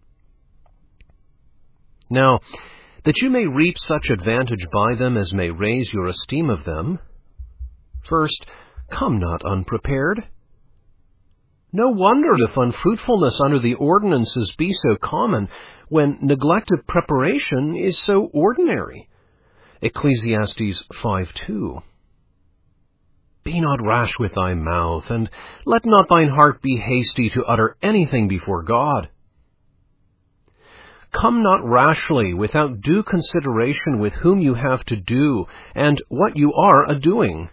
Now, that you may reap such advantage by them as may raise your esteem of them, first, come not unprepared. No wonder if unfruitfulness under the ordinances be so common, when neglected preparation is so ordinary. Ecclesiastes five two. Be not rash with thy mouth, and let not thine heart be hasty to utter anything before God. Come not rashly without due consideration with whom you have to do, and what you are a-doing.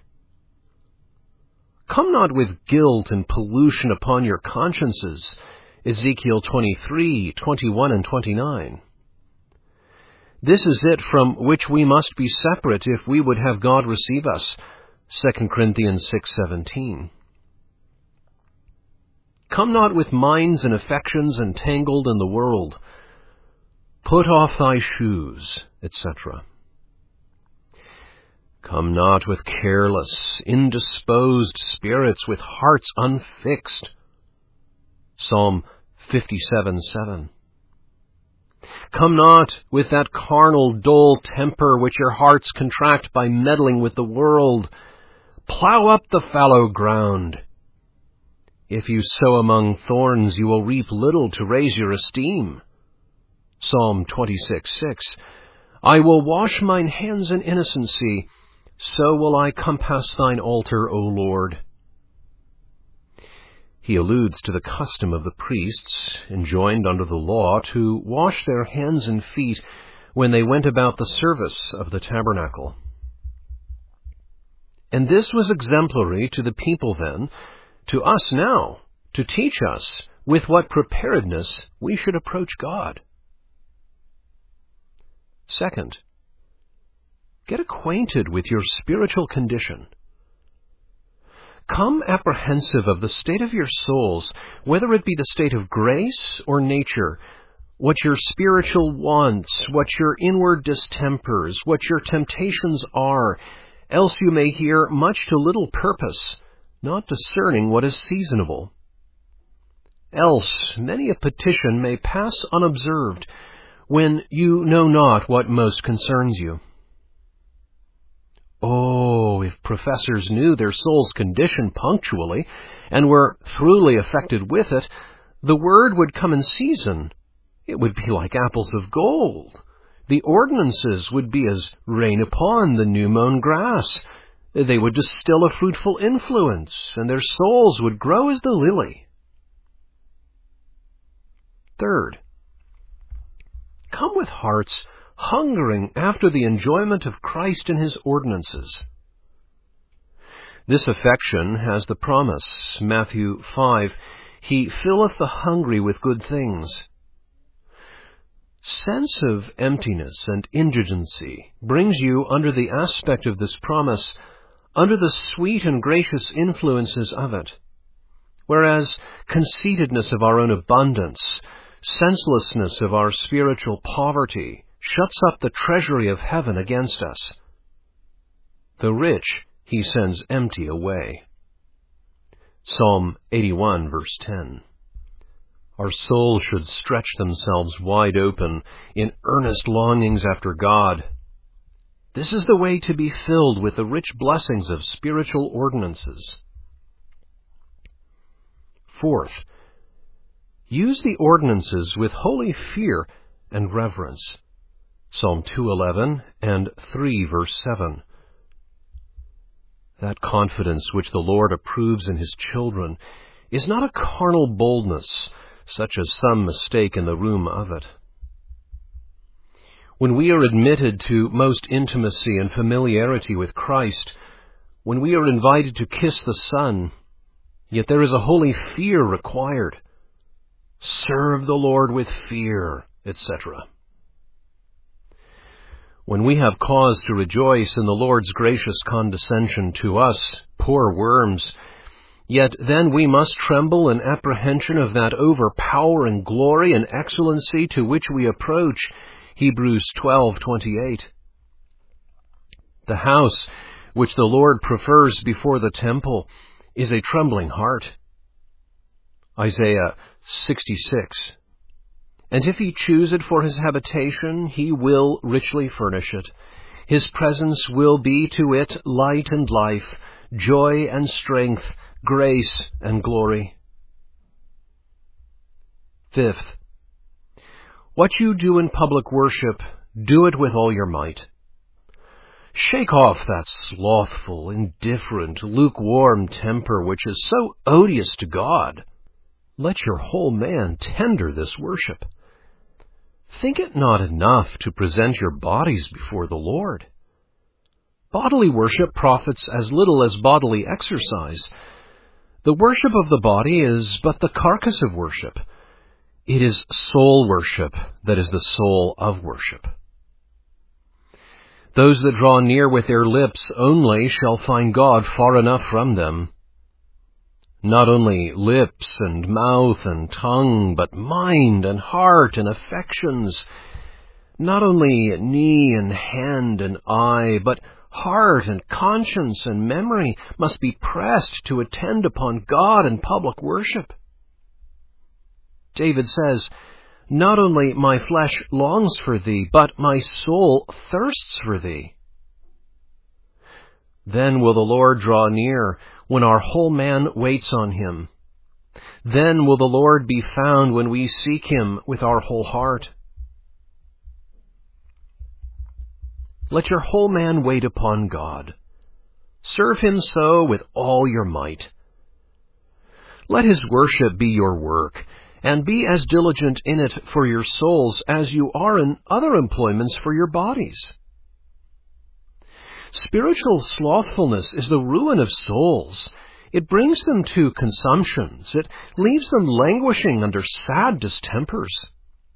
Come not with guilt and pollution upon your consciences. Ezekiel twenty-three, twenty-one and twenty-nine. This is it from which we must be separate if we would have God receive us. Second Corinthians six seventeen. Come not with minds and affections entangled in the world. Put off thy shoes, et cetera. Come not with careless, indisposed spirits, with hearts unfixed. Psalm fifty-seven seven. Come not with that carnal, dull temper which your hearts contract by meddling with the world. Plow up the fallow ground. If you sow among thorns, you will reap little to raise your esteem. Psalm twenty-six six. I will wash mine hands in innocency, so will I compass thine altar, O Lord. He alludes to the custom of the priests, enjoined under the law, to wash their hands and feet when they went about the service of the tabernacle. And this was exemplary to the people then, to us now, to teach us with what preparedness we should approach God. Second, get acquainted with your spiritual condition. Come apprehensive of the state of your souls, whether it be the state of grace or nature, what your spiritual wants, what your inward distempers, what your temptations are, else you may hear much to little purpose, not discerning what is seasonable. Else many a petition may pass unobserved, when you know not what most concerns you. Oh, if professors knew their soul's condition punctually, and were throughly affected with it, the word would come in season. It would be like apples of gold. The ordinances would be as rain upon the new-mown grass. They would distill a fruitful influence, and their souls would grow as the lily. Third, come with hearts hungering after the enjoyment of Christ and his ordinances. This affection has the promise, Matthew five, He filleth the hungry with good things. Sense of emptiness and indigency brings you under the aspect of this promise, under the sweet and gracious influences of it, whereas conceitedness of our own abundance, senselessness of our spiritual poverty, shuts up the treasury of heaven against us. The rich he sends empty away. Psalm eighty-one, verse ten. Our souls should stretch themselves wide open in earnest longings after God. This is the way to be filled with the rich blessings of spiritual ordinances. Fourth, use the ordinances with holy fear and reverence. Psalm two eleven and three, verse seven. That confidence which the Lord approves in his children is not a carnal boldness, such as some mistake in the room of it. When we are admitted to most intimacy and familiarity with Christ, when we are invited to kiss the Son, yet there is a holy fear required. Serve the Lord with fear, et cetera. When we have cause to rejoice in the Lord's gracious condescension to us, poor worms, yet then we must tremble in apprehension of that overpowering glory and excellency to which we approach. Hebrews twelve twenty-eight. The house which the Lord prefers before the temple is a trembling heart. Isaiah sixty-six. And if he choose it for his habitation, he will richly furnish it. His presence will be to it light and life, joy and strength, grace and glory. Fifth, what you do in public worship, do it with all your might. Shake off that slothful, indifferent, lukewarm temper which is so odious to God. Let your whole man tender this worship. Think it not enough to present your bodies before the Lord. Bodily worship profits as little as bodily exercise. The worship of the body is but the carcass of worship. It is soul worship that is the soul of worship. Those that draw near with their lips only shall find God far enough from them. Not only lips and mouth and tongue, but mind and heart and affections. Not only knee and hand and eye, but heart and conscience and memory must be pressed to attend upon God in public worship. David says, "Not only my flesh longs for thee, but my soul thirsts for thee." Then will the Lord draw near, when our whole man waits on him. Then will the Lord be found when we seek him with our whole heart. Let your whole man wait upon God. Serve him so with all your might. Let his worship be your work, and be as diligent in it for your souls as you are in other employments for your bodies. Spiritual slothfulness is the ruin of souls. It brings them to consumptions. It leaves them languishing under sad distempers.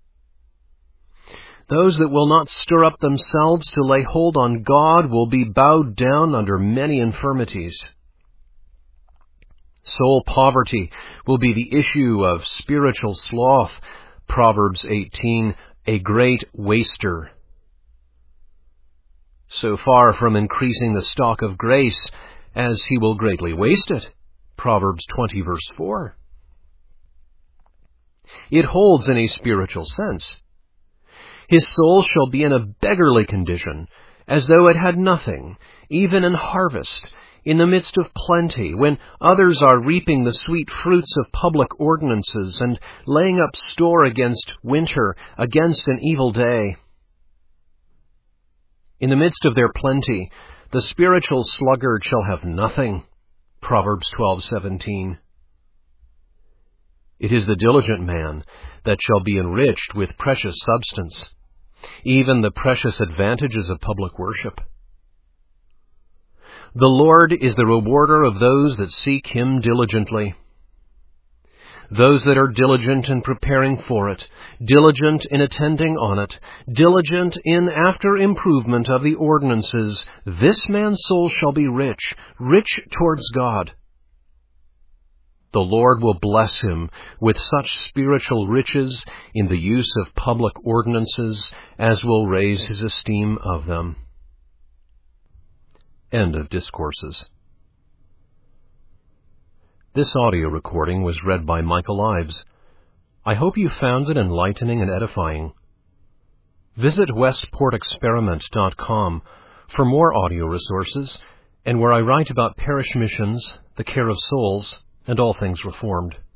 Those that will not stir up themselves to lay hold on God will be bowed down under many infirmities. Soul poverty will be the issue of spiritual sloth. Proverbs eighteen, a great waster. So far from increasing the stock of grace, as he will greatly waste it. Proverbs twenty, verse four. It holds in a spiritual sense. His soul shall be in a beggarly condition, as though it had nothing, even in harvest, in the midst of plenty, when others are reaping the sweet fruits of public ordinances and laying up store against winter, against an evil day. In the midst of their plenty, the spiritual sluggard shall have nothing. Proverbs twelve seventeen. It is the diligent man that shall be enriched with precious substance, even the precious advantages of public worship. The Lord is the rewarder of those that seek him diligently. Those that are diligent in preparing for it, diligent in attending on it, diligent in after improvement of the ordinances, this man's soul shall be rich, rich towards God. The Lord will bless him with such spiritual riches in the use of public ordinances as will raise his esteem of them. End of Discourses. This audio recording was read by Michael Ives. I hope you found it enlightening and edifying. Visit westport experiment dot com for more audio resources and where I write about parish missions, the care of souls, and all things Reformed.